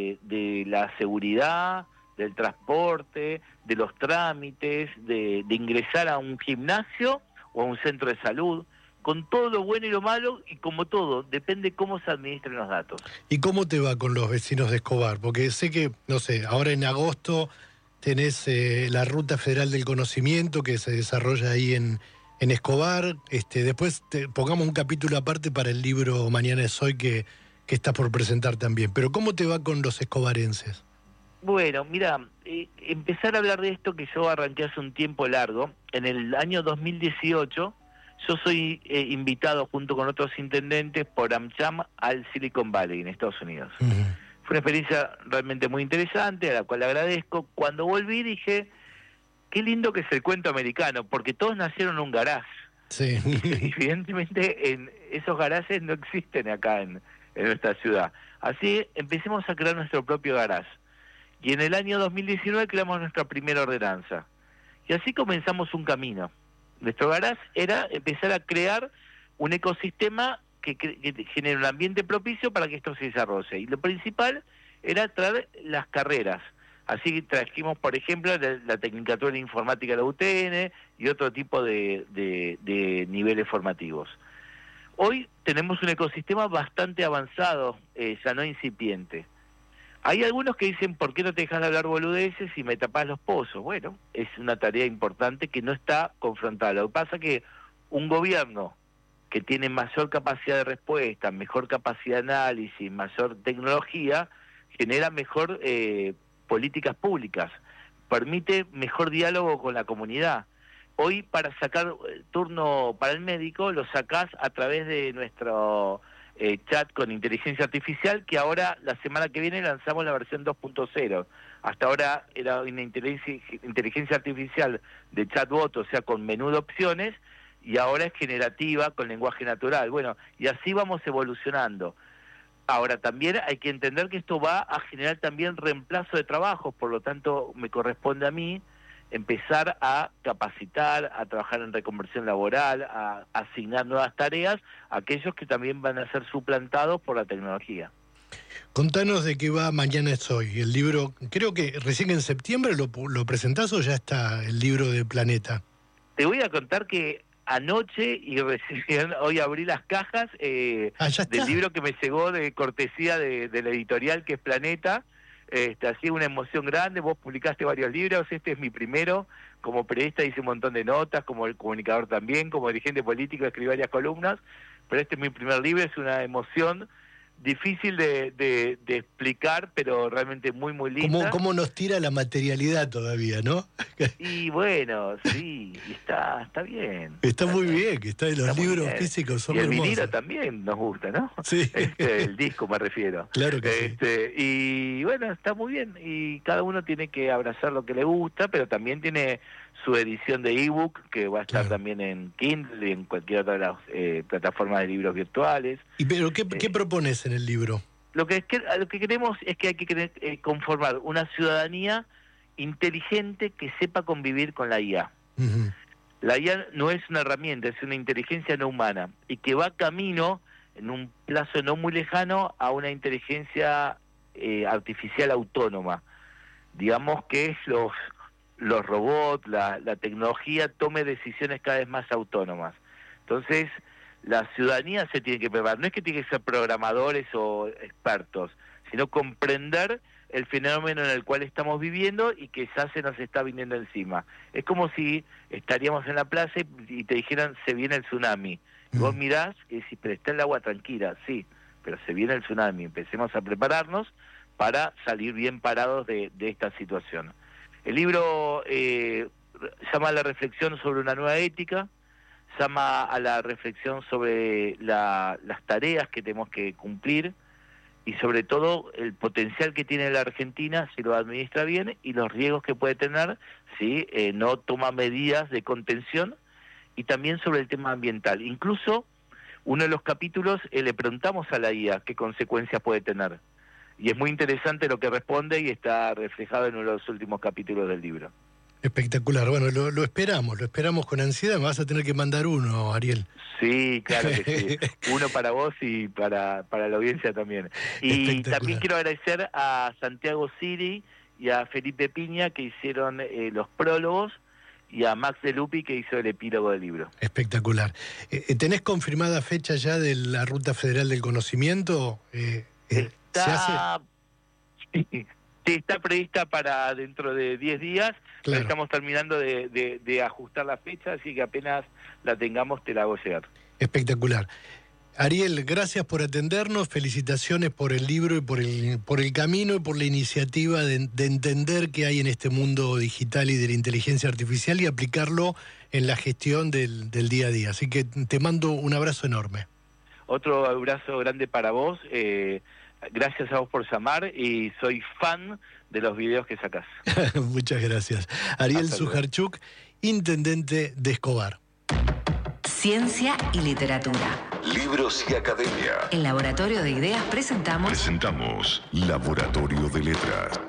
N: de la seguridad, del transporte, de los trámites, de ingresar a un gimnasio o a un centro de salud, con todo lo bueno y lo malo, y como todo, depende cómo se administren los datos.
B: ¿Y cómo te va con los vecinos de Escobar? Porque sé que, no sé, ahora en agosto tenés la Ruta Federal del Conocimiento que se desarrolla ahí en Escobar. Después pongamos un capítulo aparte para el libro Mañana es Hoy que estás por presentar también. Pero ¿cómo te va con los escobarenses?
N: Bueno, mira, empezar a hablar de esto que yo arranqué hace un tiempo largo. En el año 2018 yo soy invitado junto con otros intendentes por AmCham al Silicon Valley en Estados Unidos. Fue una experiencia realmente muy interesante, a la cual agradezco. Cuando volví dije, qué lindo que es el cuento americano, porque todos nacieron en un garage. Sí. Y evidentemente esos garajes no existen acá en nuestra ciudad. Así empecemos a crear nuestro propio garage. Y en el año 2019 creamos nuestra primera ordenanza. Y así comenzamos un camino. Nuestro garage era empezar a crear un ecosistema que genere un ambiente propicio para que esto se desarrolle. Y lo principal era traer las carreras. Así que trajimos, por ejemplo, la Tecnicatura en Informática de la UTN y otro tipo de niveles formativos. Hoy tenemos un ecosistema bastante avanzado, ya no incipiente. Hay algunos que dicen, ¿por qué no te dejas de hablar boludeces y me tapás los pozos? Bueno, es una tarea importante que no está confrontada. Lo que pasa es que un gobierno que tiene mayor capacidad de respuesta, mejor capacidad de análisis, mayor tecnología, genera mejor políticas públicas, permite mejor diálogo con la comunidad. Hoy para sacar turno para el médico lo sacás a través de nuestro chat con inteligencia artificial, que ahora la semana que viene lanzamos la versión 2.0. Hasta ahora era una inteligencia artificial de chatbot, o sea, con menú de opciones, y ahora es generativa con lenguaje natural. Bueno, y así vamos evolucionando. Ahora, también hay que entender que esto va a generar también reemplazo de trabajos, por lo tanto me corresponde a mí empezar a capacitar, a trabajar en reconversión laboral, a asignar nuevas tareas a aquellos que también van a ser suplantados por la tecnología.
B: Contanos de qué va Mañana es Hoy. El libro, creo que recién en septiembre lo presentás, o ya está el libro de Planeta.
N: Te voy a contar que anoche y recién hoy abrí las cajas del libro que me llegó de cortesía de la editorial que es Planeta. Así una emoción grande. Vos publicaste varios libros, este es mi primero. Como periodista hice un montón de notas, como el comunicador también, como dirigente político escribí varias columnas, pero este es mi primer libro, es una emoción difícil de explicar, pero realmente muy, muy linda.
B: ¿Cómo nos tira la materialidad todavía, no?
N: Y bueno, sí, está bien.
B: Está muy bien, que los libros físicos son hermosos.
N: Y el vinilo también nos gusta, ¿no?
B: Sí.
N: El disco me refiero.
B: Claro que sí.
N: Y bueno, está muy bien. Y cada uno tiene que abrazar lo que le gusta, pero también tiene su edición de ebook, que va a estar también en Kindle y en cualquier otra de las plataformas de libros virtuales.
B: ¿Pero qué propones en el libro?
N: Lo que queremos es que hay que conformar una ciudadanía inteligente que sepa convivir con la IA.
B: Uh-huh.
N: La IA no es una herramienta, es una inteligencia no humana, y que va camino, en un plazo no muy lejano, a una inteligencia artificial autónoma. Digamos que los robots, la tecnología tome decisiones cada vez más autónomas. Entonces, la ciudadanía se tiene que preparar. No es que tiene que ser programadores o expertos, sino comprender el fenómeno en el cual estamos viviendo y que ya se nos está viniendo encima. Es como si estaríamos en la plaza y te dijeran, se viene el tsunami. Y vos mirás y decís, pero está el agua tranquila. Sí, pero se viene el tsunami. Empecemos a prepararnos para salir bien parados de esta situación. El libro llama a la reflexión sobre una nueva ética, llama a la reflexión sobre las tareas que tenemos que cumplir y sobre todo el potencial que tiene la Argentina si lo administra bien y los riesgos que puede tener si no toma medidas de contención, y también sobre el tema ambiental. Incluso uno de los capítulos le preguntamos a la IA qué consecuencias puede tener. Y es muy interesante lo que responde y está reflejado en uno de los últimos capítulos del libro.
B: Espectacular. Bueno, lo esperamos con ansiedad. Me vas a tener que mandar uno, Ariel.
N: Sí, claro que sí. Uno para vos y para la audiencia también. Y también quiero agradecer a Santiago Siri y a Felipe Piña, que hicieron los prólogos, y a Max De Lupi, que hizo el epílogo del libro.
B: Espectacular. ¿Tenés confirmada fecha ya de la Ruta Federal del Conocimiento?
N: Está prevista para dentro de 10 días.
B: Claro.
N: Estamos terminando de ajustar la fecha, así que apenas la tengamos te la hago llegar.
B: Espectacular. Ariel, gracias por atendernos, felicitaciones por el libro y por el camino y por la iniciativa de entender qué hay en este mundo digital y de la inteligencia artificial y aplicarlo en la gestión del día a día. Así que te mando un abrazo enorme.
N: Otro abrazo grande para vos. Gracias a vos por llamar y soy fan de los videos que sacás.
B: Muchas gracias. Ariel Sujarchuk, intendente de Escobar.
D: Ciencia y literatura.
C: Libros y academia.
D: En Laboratorio de Ideas presentamos
C: Laboratorio de Letras.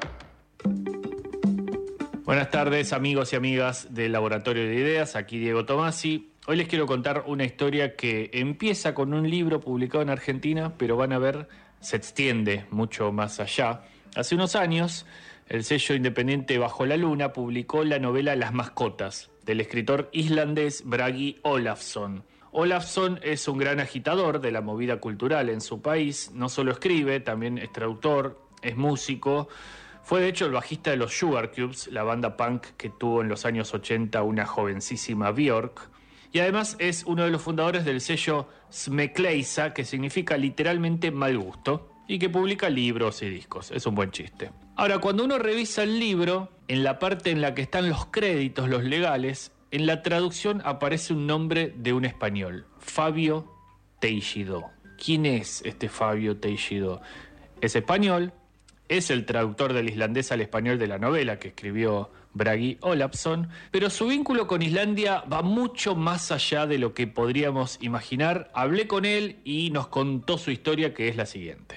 O: Buenas tardes, amigos y amigas del Laboratorio de Ideas. Aquí Diego Tomasi. Hoy les quiero contar una historia que empieza con un libro publicado en Argentina, pero van a ver, se extiende mucho más allá. Hace unos años, el sello independiente Bajo la Luna publicó la novela Las mascotas, del escritor islandés Bragi Ólafsson. Ólafsson es un gran agitador de la movida cultural en su país. No solo escribe, también es traductor, es músico. Fue de hecho el bajista de los Sugar Cubes, la banda punk que tuvo en los años 80 una jovencísima Björk. Y además es uno de los fundadores del sello Smekleisa, que significa literalmente mal gusto, y que publica libros y discos. Es un buen chiste. Ahora, cuando uno revisa el libro, en la parte en la que están los créditos, los legales, en la traducción aparece un nombre de un español, Fabio Teixidó. ¿Quién es este Fabio Teixidó? Es español, es el traductor del islandés al español de la novela que escribió Bragi Ólafsson, pero su vínculo con Islandia va mucho más allá de lo que podríamos imaginar. Hablé con él y nos contó su historia, que es la siguiente.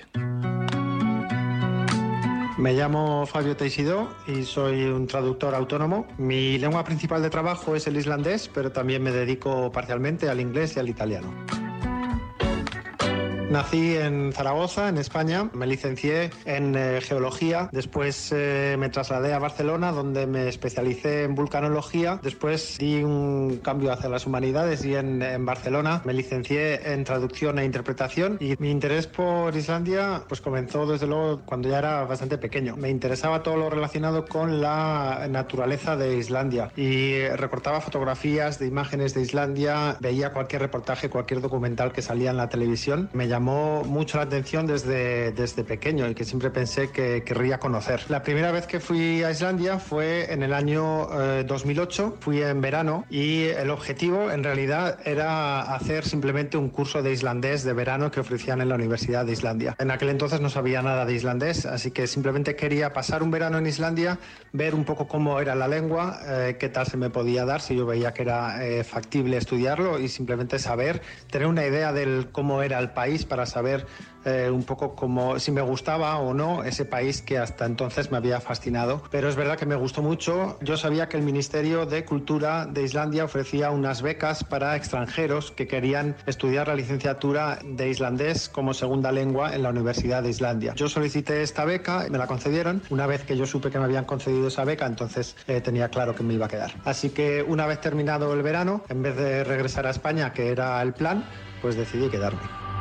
P: Me llamo Fabio Teixidó y soy un traductor autónomo. Mi lengua principal de trabajo es el islandés, pero también me dedico parcialmente al inglés y al italiano. Nací en Zaragoza, en España. Me licencié en geología. Después me trasladé a Barcelona, donde me especialicé en vulcanología. Después di un cambio hacia las humanidades y en Barcelona me licencié en traducción e interpretación. Y mi interés por Islandia pues comenzó desde luego cuando ya era bastante pequeño. Me interesaba todo lo relacionado con la naturaleza de Islandia y recortaba fotografías de imágenes de Islandia, veía cualquier reportaje, cualquier documental que salía en la televisión. Me llamó mucho la atención desde pequeño y que siempre pensé que querría conocer. La primera vez que fui a Islandia fue en el año 2008, fui en verano y el objetivo en realidad era hacer simplemente un curso de islandés de verano que ofrecían en la Universidad de Islandia. En aquel entonces no sabía nada de islandés, así que simplemente quería pasar un verano en Islandia, ver un poco cómo era la lengua, qué tal se me podía dar, si yo veía que era factible estudiarlo y simplemente saber, tener una idea de cómo era el país para saber un poco como si me gustaba o no ese país que hasta entonces me había fascinado. Pero es verdad que me gustó mucho. Yo sabía que el Ministerio de Cultura de Islandia ofrecía unas becas para extranjeros que querían estudiar la licenciatura de islandés como segunda lengua en la Universidad de Islandia. Yo solicité esta beca, me la concedieron. Una vez que yo supe que me habían concedido esa beca, entonces tenía claro que me iba a quedar. Así que una vez terminado el verano, en vez de regresar a España, que era el plan, pues decidí quedarme.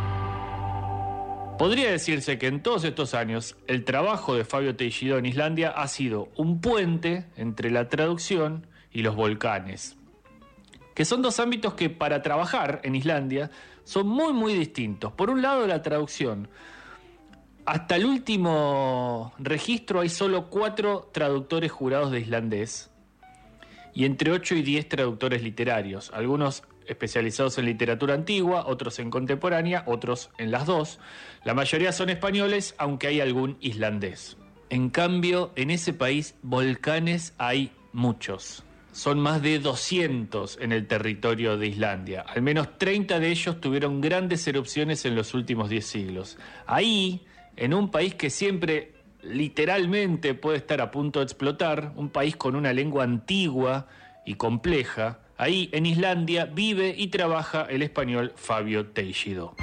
O: Podría decirse que en todos estos años el trabajo de Fabio Teixidó en Islandia ha sido un puente entre la traducción y los volcanes, que son dos ámbitos que para trabajar en Islandia son muy distintos. Por un lado, la traducción. Hasta el último registro hay solo 4 traductores jurados de islandés y entre 8 y 10 traductores literarios, algunos especializados en literatura antigua, otros en contemporánea, otros en las dos. La mayoría son españoles, aunque hay algún islandés. En cambio, en ese país, volcanes hay muchos. Son más de 200 en el territorio de Islandia. Al menos 30 de ellos tuvieron grandes erupciones en los últimos 10 siglos. Ahí, en un país que siempre literalmente puede estar a punto de explotar, un país con una lengua antigua y compleja, ahí en Islandia vive y trabaja el español Fabio Teixidó.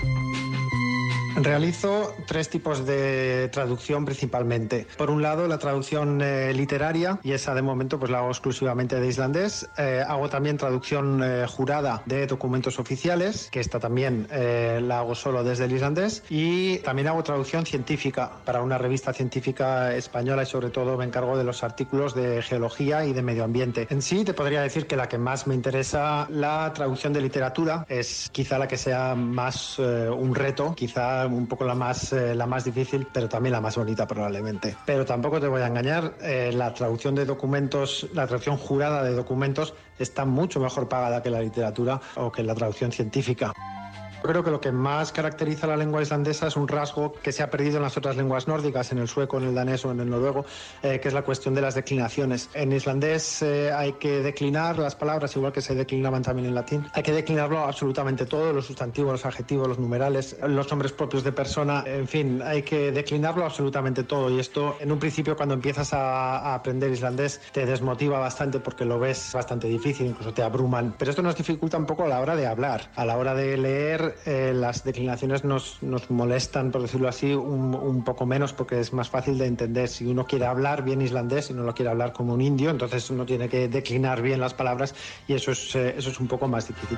P: Realizo 3 tipos de traducción principalmente. Por un lado, la traducción literaria, y esa de momento pues la hago exclusivamente de islandés. Hago también traducción jurada de documentos oficiales, que esta también la hago solo desde el islandés. Y también hago traducción científica para una revista científica española y sobre todo me encargo de los artículos de geología y de medio ambiente. En sí, te podría decir que la que más me interesa, la traducción de literatura, es quizá la que sea más un reto, quizá un poco la más difícil, pero también la más bonita probablemente. Pero tampoco te voy a engañar, la traducción de documentos, la traducción jurada de documentos está mucho mejor pagada que la literatura o que la traducción científica. Creo que lo que más caracteriza a la lengua islandesa es un rasgo que se ha perdido en las otras lenguas nórdicas, en el sueco, en el danés o en el noruego, que es la cuestión de las declinaciones. En islandés hay que declinar las palabras, igual que se declinaban también en latín. Hay que declinarlo absolutamente todo, los sustantivos, los adjetivos, los numerales, los nombres propios de persona, en fin, hay que declinarlo absolutamente todo. Y esto, en un principio, cuando empiezas a aprender islandés, te desmotiva bastante porque lo ves bastante difícil, incluso te abruman. Pero esto nos dificulta un poco a la hora de hablar, a la hora de leer. Las declinaciones nos molestan, por decirlo así, un poco menos porque es más fácil de entender. Si uno quiere hablar bien islandés y no lo quiere hablar como un indio, entonces uno tiene que declinar bien las palabras y eso es un poco más difícil.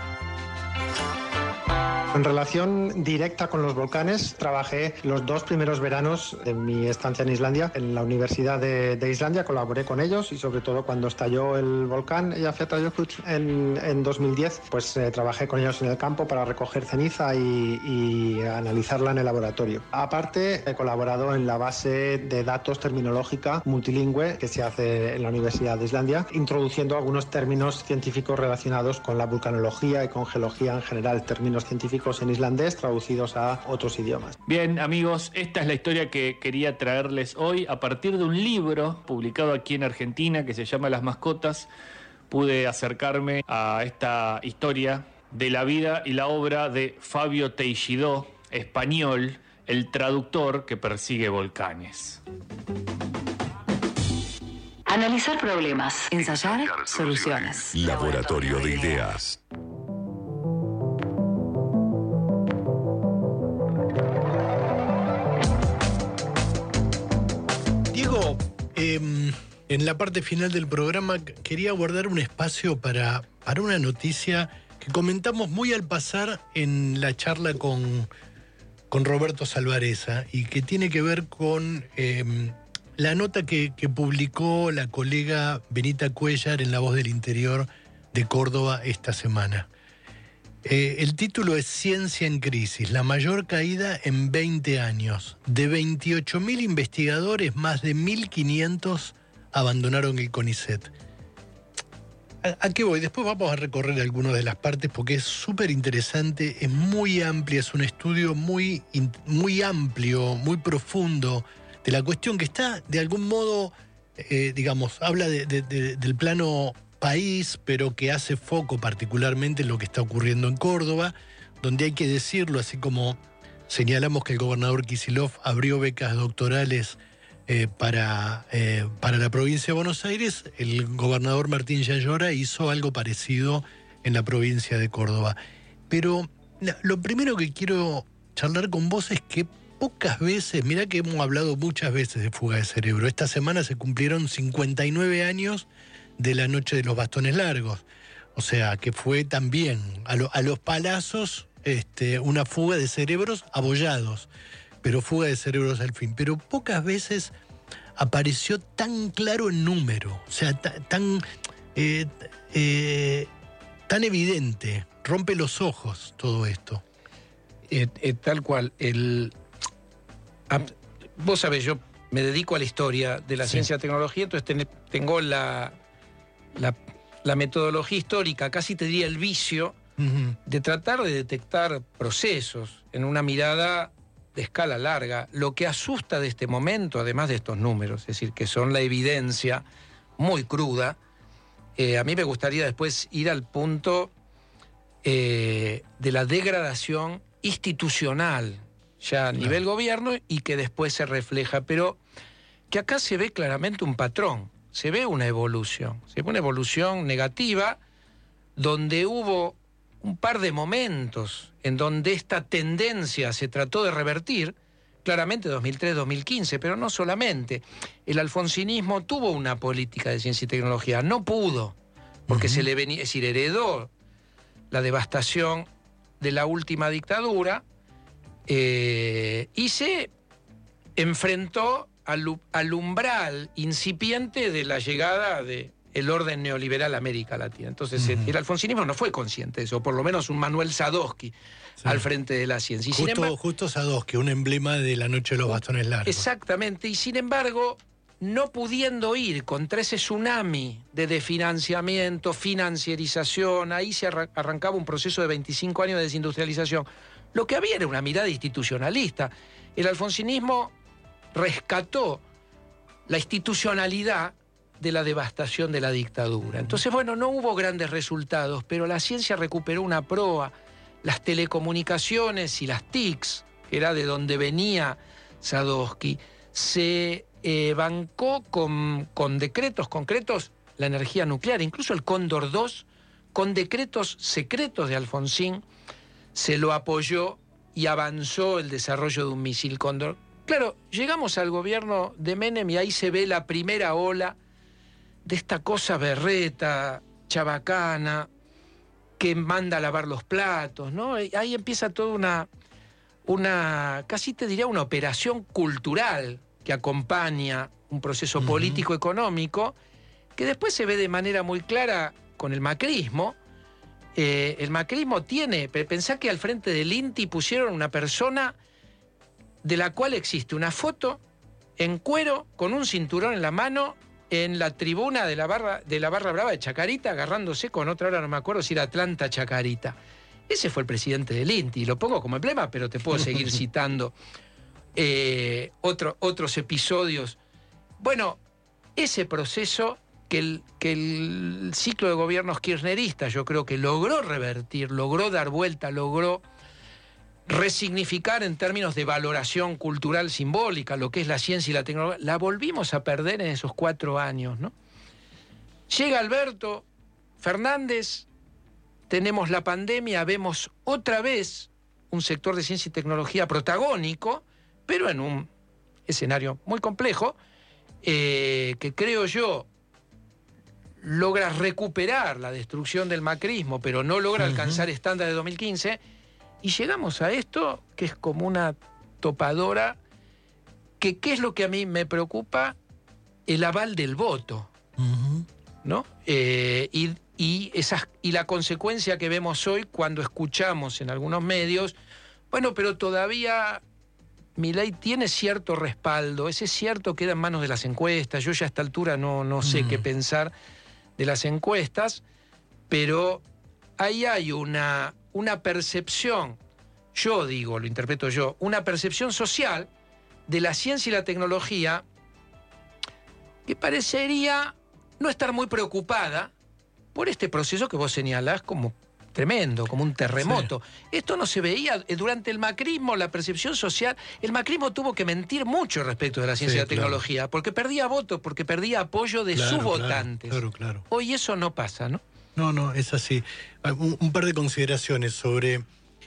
P: En relación directa con los volcanes, trabajé los 2 primeros veranos de mi estancia en Islandia, en la Universidad de Islandia, colaboré con ellos y sobre todo cuando estalló el volcán Eyjafjallajökull en 2010, pues trabajé con ellos en el campo para recoger ceniza y analizarla en el laboratorio. Aparte, he colaborado en la base de datos terminológica multilingüe que se hace en la Universidad de Islandia, introduciendo algunos términos científicos relacionados con la vulcanología y con geología en general, términos científicos en islandés traducidos a otros idiomas.
O: Bien, amigos, esta es la historia que quería traerles hoy a partir de un libro publicado aquí en Argentina que se llama Las mascotas. Pude acercarme a esta historia de la vida y la obra de Fabio Teixidó, español, el traductor que persigue volcanes.
D: Analizar problemas, ensayar soluciones.
C: Laboratorio de Ideas.
B: Diego, en la parte final del programa quería guardar un espacio para una noticia que comentamos muy al pasar en la charla con Roberto Salvareza y que tiene que ver con la nota que publicó la colega Benita Cuellar en La Voz del Interior de Córdoba esta semana. El título es Ciencia en crisis, la mayor caída en 20 años. De 28.000 investigadores, más de 1.500 abandonaron el CONICET. ¿A qué voy? Después vamos a recorrer algunas de las partes porque es súper interesante, es muy amplia, es un estudio muy amplio, muy profundo de la cuestión que está, de algún modo, digamos, habla del plano país, pero que hace foco particularmente en lo que está ocurriendo en Córdoba, donde hay que decirlo, así como señalamos que el gobernador Kicillof abrió becas doctorales para la provincia de Buenos Aires, el gobernador Martín Yayora hizo algo parecido en la provincia de Córdoba. Pero lo primero que quiero charlar con vos es que pocas veces, mirá que hemos hablado muchas veces de fuga de cerebro, esta semana se cumplieron 59 años de la noche de los bastones largos, o sea que fue también a los palazos una fuga de cerebros abollados, pero fuga de cerebros al fin. Pero pocas veces apareció tan claro el número, o sea, tan evidente, rompe los ojos todo esto.
F: Tal cual. Vos sabés, yo me dedico a la historia de la ciencia y tecnología, entonces tengo la metodología histórica, casi te diría el vicio, de tratar de detectar procesos en una mirada de escala larga. Lo que asusta de este momento, además de estos números, es decir, que son la evidencia muy cruda, a mí me gustaría después ir al punto de la degradación institucional, ya a nivel gobierno, y que después se refleja, pero que acá se ve claramente un patrón. Se ve una evolución negativa, donde hubo un par de momentos en donde esta tendencia se trató de revertir, claramente 2003-2015, pero no solamente. El alfonsinismo tuvo una política de ciencia y tecnología, no pudo, porque se le venía, es decir, heredó la devastación de la última dictadura y se enfrentó al umbral incipiente de la llegada del orden neoliberal a América Latina. Entonces, el alfonsinismo no fue consciente de eso, por lo menos un Manuel Sadowski al frente de la ciencia. Y
B: justo Sadowski, un emblema de la noche de los bastones largos.
F: Exactamente, y sin embargo, no pudiendo ir contra ese tsunami de desfinanciamiento, financiarización, ahí se arrancaba un proceso de 25 años de desindustrialización. Lo que había era una mirada institucionalista. El alfonsinismo rescató la institucionalidad de la devastación de la dictadura. Entonces, bueno, no hubo grandes resultados, pero la ciencia recuperó una proa. Las telecomunicaciones y las TICs, que era de donde venía Sadowski, se bancó con decretos concretos la energía nuclear. Incluso el Cóndor 2, con decretos secretos de Alfonsín, se lo apoyó y avanzó el desarrollo de un misil Cóndor. Claro, llegamos al gobierno de Menem y ahí se ve la primera ola de esta cosa berreta, chabacana, que manda a lavar los platos, ¿no? Y ahí empieza toda una, casi te diría, una operación cultural que acompaña un proceso político-económico, que después se ve de manera muy clara con el macrismo. El macrismo pensá que al frente del INTI pusieron una persona de la cual existe una foto en cuero, con un cinturón en la mano, en la tribuna de la barra brava de Chacarita, agarrándose con otra, ahora no me acuerdo si era Atlanta Chacarita. Ese fue el presidente del INTI, lo pongo como emblema, pero te puedo seguir citando otros episodios. Bueno, ese proceso que el ciclo de gobiernos kirchneristas yo creo que logró revertir, logró dar vuelta, logró resignificar en términos de valoración cultural simbólica lo que es la ciencia y la tecnología, la volvimos a perder en esos 4 años, ¿no? Llega Alberto Fernández, tenemos la pandemia, vemos otra vez un sector de ciencia y tecnología protagónico, pero en un escenario muy complejo, que creo yo logra recuperar la destrucción del macrismo, pero no logra alcanzar estándar de 2015, y llegamos a esto que es como una topadora, que ¿qué es lo que a mí me preocupa? El aval del voto, ¿no? Y la consecuencia que vemos hoy cuando escuchamos en algunos medios, bueno, pero todavía Milei tiene cierto respaldo, ese cierto queda en manos de las encuestas, yo ya a esta altura no sé qué pensar de las encuestas, pero ahí hay una percepción, yo digo, lo interpreto yo, una percepción social de la ciencia y la tecnología que parecería no estar muy preocupada por este proceso que vos señalás como tremendo, como un terremoto. Sí. Esto no se veía durante el macrismo, la percepción social. El macrismo tuvo que mentir mucho respecto de la ciencia y la tecnología, porque perdía votos, porque perdía apoyo de sus votantes.
B: Claro.
F: Hoy eso no pasa, ¿no?
B: No, es así. Un par de consideraciones sobre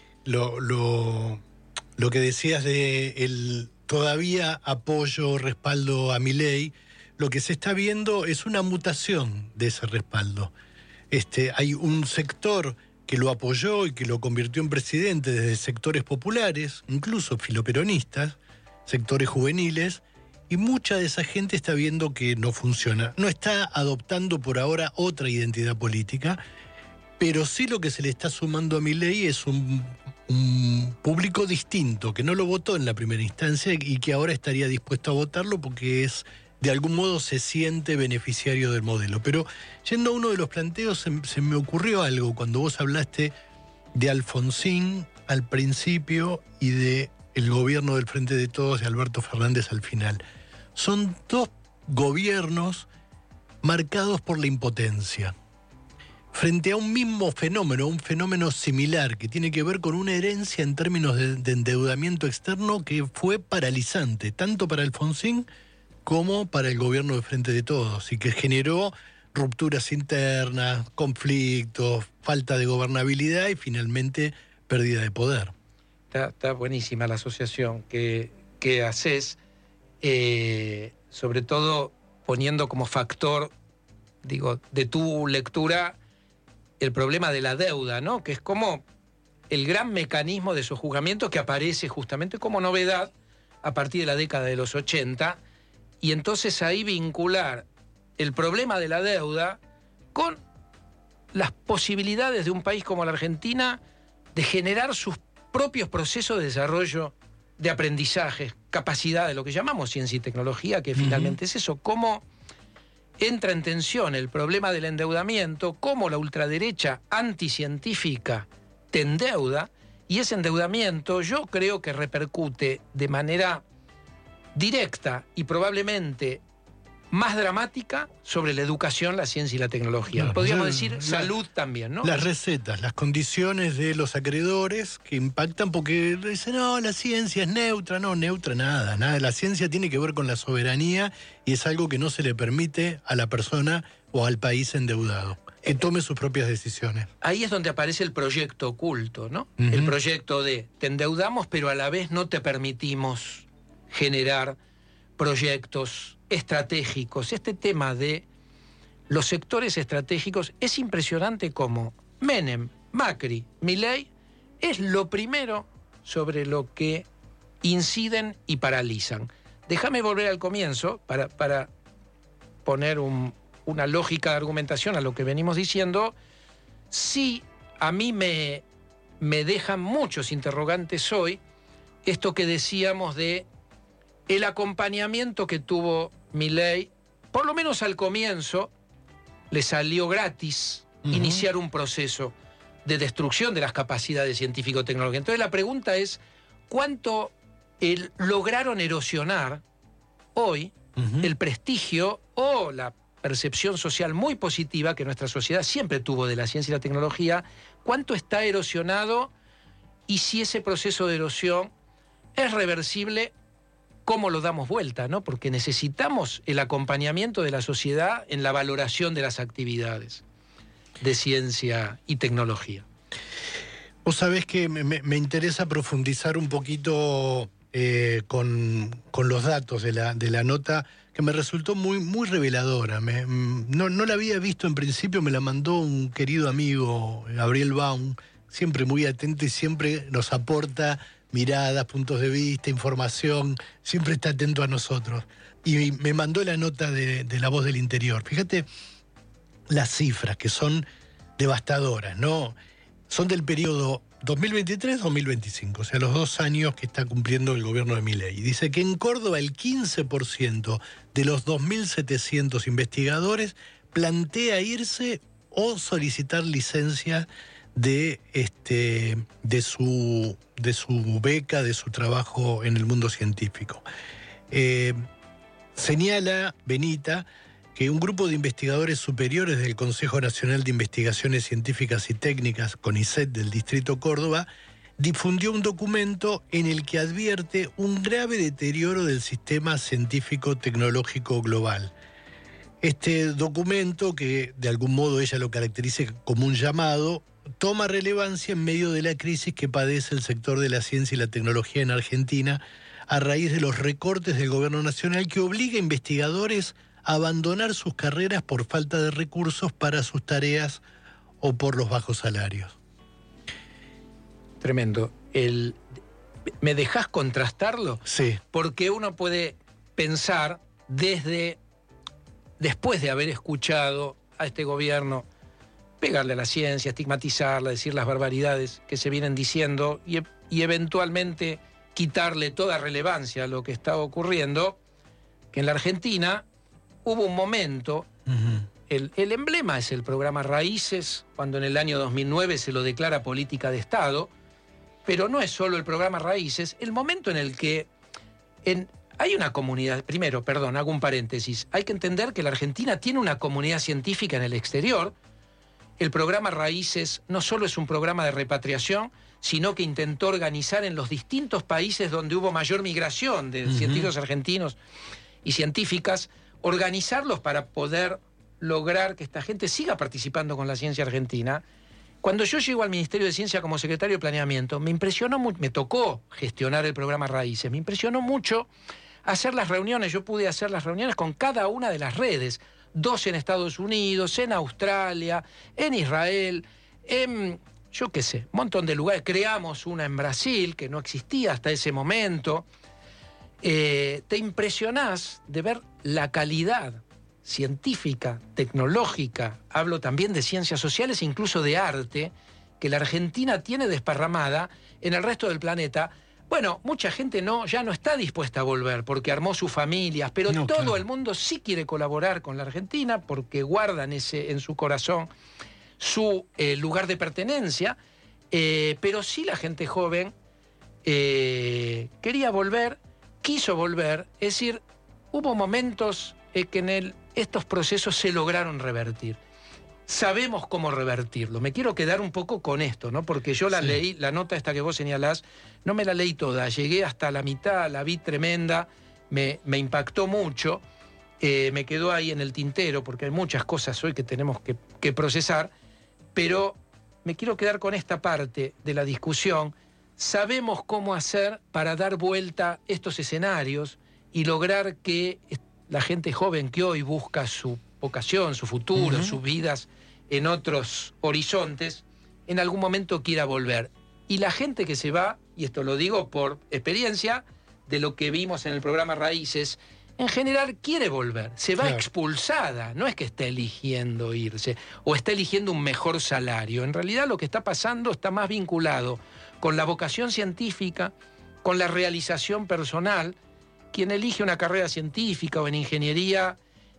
B: lo que decías de el todavía apoyo, respaldo a Milei. Lo que se está viendo es una mutación de ese respaldo. Hay un sector que lo apoyó y que lo convirtió en presidente desde sectores populares, incluso filoperonistas, sectores juveniles, y mucha de esa gente está viendo que no funciona. No está adoptando por ahora otra identidad política, pero sí lo que se le está sumando a Milei es un público distinto, que no lo votó en la primera instancia y que ahora estaría dispuesto a votarlo porque de algún modo se siente beneficiario del modelo. Pero yendo a uno de los planteos, se me ocurrió algo cuando vos hablaste de Alfonsín al principio y de el gobierno del Frente de Todos de Alberto Fernández al final. Son dos gobiernos marcados por la impotencia. Frente a un mismo fenómeno, un fenómeno similar que tiene que ver con una herencia en términos de endeudamiento externo que fue paralizante, tanto para Alfonsín como para el gobierno de Frente de Todos, y que generó rupturas internas, conflictos, falta de gobernabilidad y finalmente pérdida de poder.
F: Está buenísima la asociación que haces, sobre todo poniendo como factor, digo, de tu lectura, el problema de la deuda, ¿no? Que es como el gran mecanismo de sojuzgamiento que aparece justamente como novedad a partir de la década de los 80, y entonces ahí vincular el problema de la deuda con las posibilidades de un país como la Argentina de generar sus propios procesos de desarrollo, de aprendizaje, capacidad de lo que llamamos ciencia y tecnología, que finalmente es eso, cómo entra en tensión el problema del endeudamiento, cómo la ultraderecha anticientífica te endeuda, y ese endeudamiento yo creo que repercute de manera directa y probablemente más dramática sobre la educación, la ciencia y la tecnología. Claro, podríamos decir salud también, ¿no?
B: Las recetas, las condiciones de los acreedores que impactan porque dicen, no, la ciencia es neutra. No, neutra nada. La ciencia tiene que ver con la soberanía y es algo que no se le permite a la persona o al país endeudado, que tome sus propias decisiones.
F: Ahí es donde aparece el proyecto oculto, ¿no? El proyecto de te endeudamos, pero a la vez no te permitimos generar proyectos estratégicos. Este tema de los sectores estratégicos es impresionante como Menem, Macri, Milei es lo primero sobre lo que inciden y paralizan. Déjame volver al comienzo para poner una lógica de argumentación a lo que venimos diciendo. Sí, a mí me dejan muchos interrogantes hoy esto que decíamos de el acompañamiento que tuvo Milei, por lo menos al comienzo, le salió gratis iniciar un proceso de destrucción de las capacidades científico-tecnológicas. Entonces la pregunta es, ¿cuánto lograron erosionar hoy el prestigio o la percepción social muy positiva que nuestra sociedad siempre tuvo de la ciencia y la tecnología? ¿Cuánto está erosionado? Y si ese proceso de erosión es reversible, ¿cómo lo damos vuelta, ¿no? Porque necesitamos el acompañamiento de la sociedad en la valoración de las actividades de ciencia y tecnología.
B: Vos sabés que me interesa profundizar un poquito con los datos de la nota, que me resultó muy reveladora. No la había visto en principio, me la mandó un querido amigo, Gabriel Baum, siempre muy atento y siempre nos aporta miradas, puntos de vista, información, siempre está atento a nosotros. Y me mandó la nota de La Voz del Interior. Fíjate las cifras, que son devastadoras, ¿no? Son del periodo 2023-2025, o sea, los 2 años que está cumpliendo el gobierno de Milei. Dice que en Córdoba el 15% de los 2.700 investigadores plantea irse o solicitar licencia de su beca, de su trabajo en el mundo científico. Señala Benita que un grupo de investigadores superiores del Consejo Nacional de Investigaciones Científicas y Técnicas, CONICET, del Distrito Córdoba, difundió un documento en el que advierte un grave deterioro del sistema científico-tecnológico global. Este documento, que de algún modo ella lo caracteriza como un llamado, toma relevancia en medio de la crisis que padece el sector de la ciencia y la tecnología en Argentina a raíz de los recortes del gobierno nacional que obliga a investigadores a abandonar sus carreras por falta de recursos para sus tareas o por los bajos salarios.
F: Tremendo. ¿Me dejás contrastarlo?
B: Sí.
F: Porque uno puede pensar después de haber escuchado a este gobierno pegarle a la ciencia, estigmatizarla, decir las barbaridades que se vienen diciendo y eventualmente quitarle toda relevancia a lo que está ocurriendo, que en la Argentina hubo un momento, el emblema es el programa Raíces, cuando en el año 2009 se lo declara política de Estado, pero no es solo el programa Raíces, el momento en el que hay una comunidad, hago un paréntesis, hay que entender que la Argentina tiene una comunidad científica en el exterior. El programa Raíces no solo es un programa de repatriación, sino que intentó organizar en los distintos países donde hubo mayor migración de científicos argentinos y científicas, organizarlos para poder lograr que esta gente siga participando con la ciencia argentina. Cuando yo llego al Ministerio de Ciencia como secretario de Planeamiento, me impresionó mucho, me tocó gestionar el programa Raíces, me impresionó mucho hacer las reuniones. Yo pude hacer las reuniones con cada una de las redes, 2 en Estados Unidos, en Australia, en Israel, en, yo qué sé, un montón de lugares. Creamos una en Brasil, que no existía hasta ese momento. Te impresionás de ver la calidad científica, tecnológica, hablo también de ciencias sociales e incluso de arte, que la Argentina tiene desparramada en el resto del planeta. Bueno, mucha gente ya no está dispuesta a volver porque armó sus familias, pero todo el mundo sí quiere colaborar con la Argentina porque guardan en su corazón su lugar de pertenencia, pero sí la gente joven quería volver, quiso volver, es decir, hubo momentos que estos procesos se lograron revertir. Sabemos cómo revertirlo. Me quiero quedar un poco con esto, ¿no? Porque yo leí, la nota esta que vos señalás, no me la leí toda, llegué hasta la mitad, la vi tremenda, me impactó mucho, me quedó ahí en el tintero, porque hay muchas cosas hoy que tenemos que procesar, pero me quiero quedar con esta parte de la discusión. Sabemos cómo hacer para dar vuelta estos escenarios y lograr que la gente joven que hoy busca su vocación, su futuro, sus vidas en otros horizontes, en algún momento quiera volver. Y la gente que se va, y esto lo digo por experiencia, de lo que vimos en el programa Raíces, en general quiere volver, se va expulsada, no es que está eligiendo irse o está eligiendo un mejor salario. En realidad lo que está pasando está más vinculado con la vocación científica, con la realización personal. Quien elige una carrera científica o en ingeniería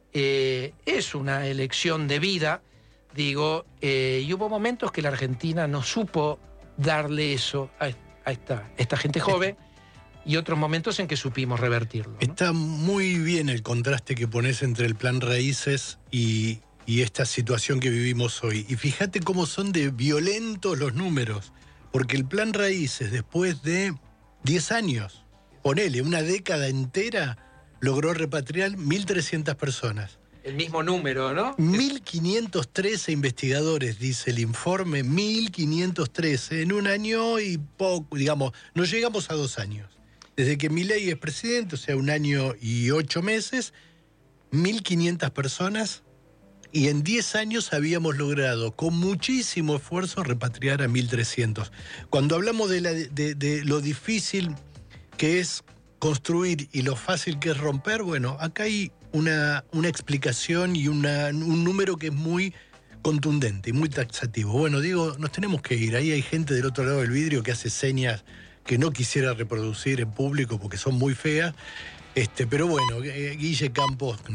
F: es una elección de vida, digo, y hubo momentos que la Argentina no supo darle eso a esta gente joven y otros momentos en que supimos revertirlo, ¿no?
B: Está muy bien el contraste que pones entre el plan Raíces y esta situación que vivimos hoy. Y fíjate cómo son de violentos los números, porque el plan Raíces, después de 10 años, ponele, una década entera, logró repatriar 1.300 personas.
F: El mismo número, ¿no?
B: 1.513 investigadores, dice el informe, 1.513 en un año y poco, digamos, no llegamos a 2 años. Desde que Milei es presidente, o sea, 1 año y 8 meses, 1.500 personas, y en 10 años habíamos logrado, con muchísimo esfuerzo, repatriar a 1.300. Cuando hablamos de lo difícil que es construir y lo fácil que es romper, bueno, acá hay una explicación y un número que es muy contundente y muy taxativo. Bueno, Diego, nos tenemos que ir. Ahí hay gente del otro lado del vidrio que hace señas que no quisiera reproducir en público porque son muy feas. Pero bueno, Guille Campos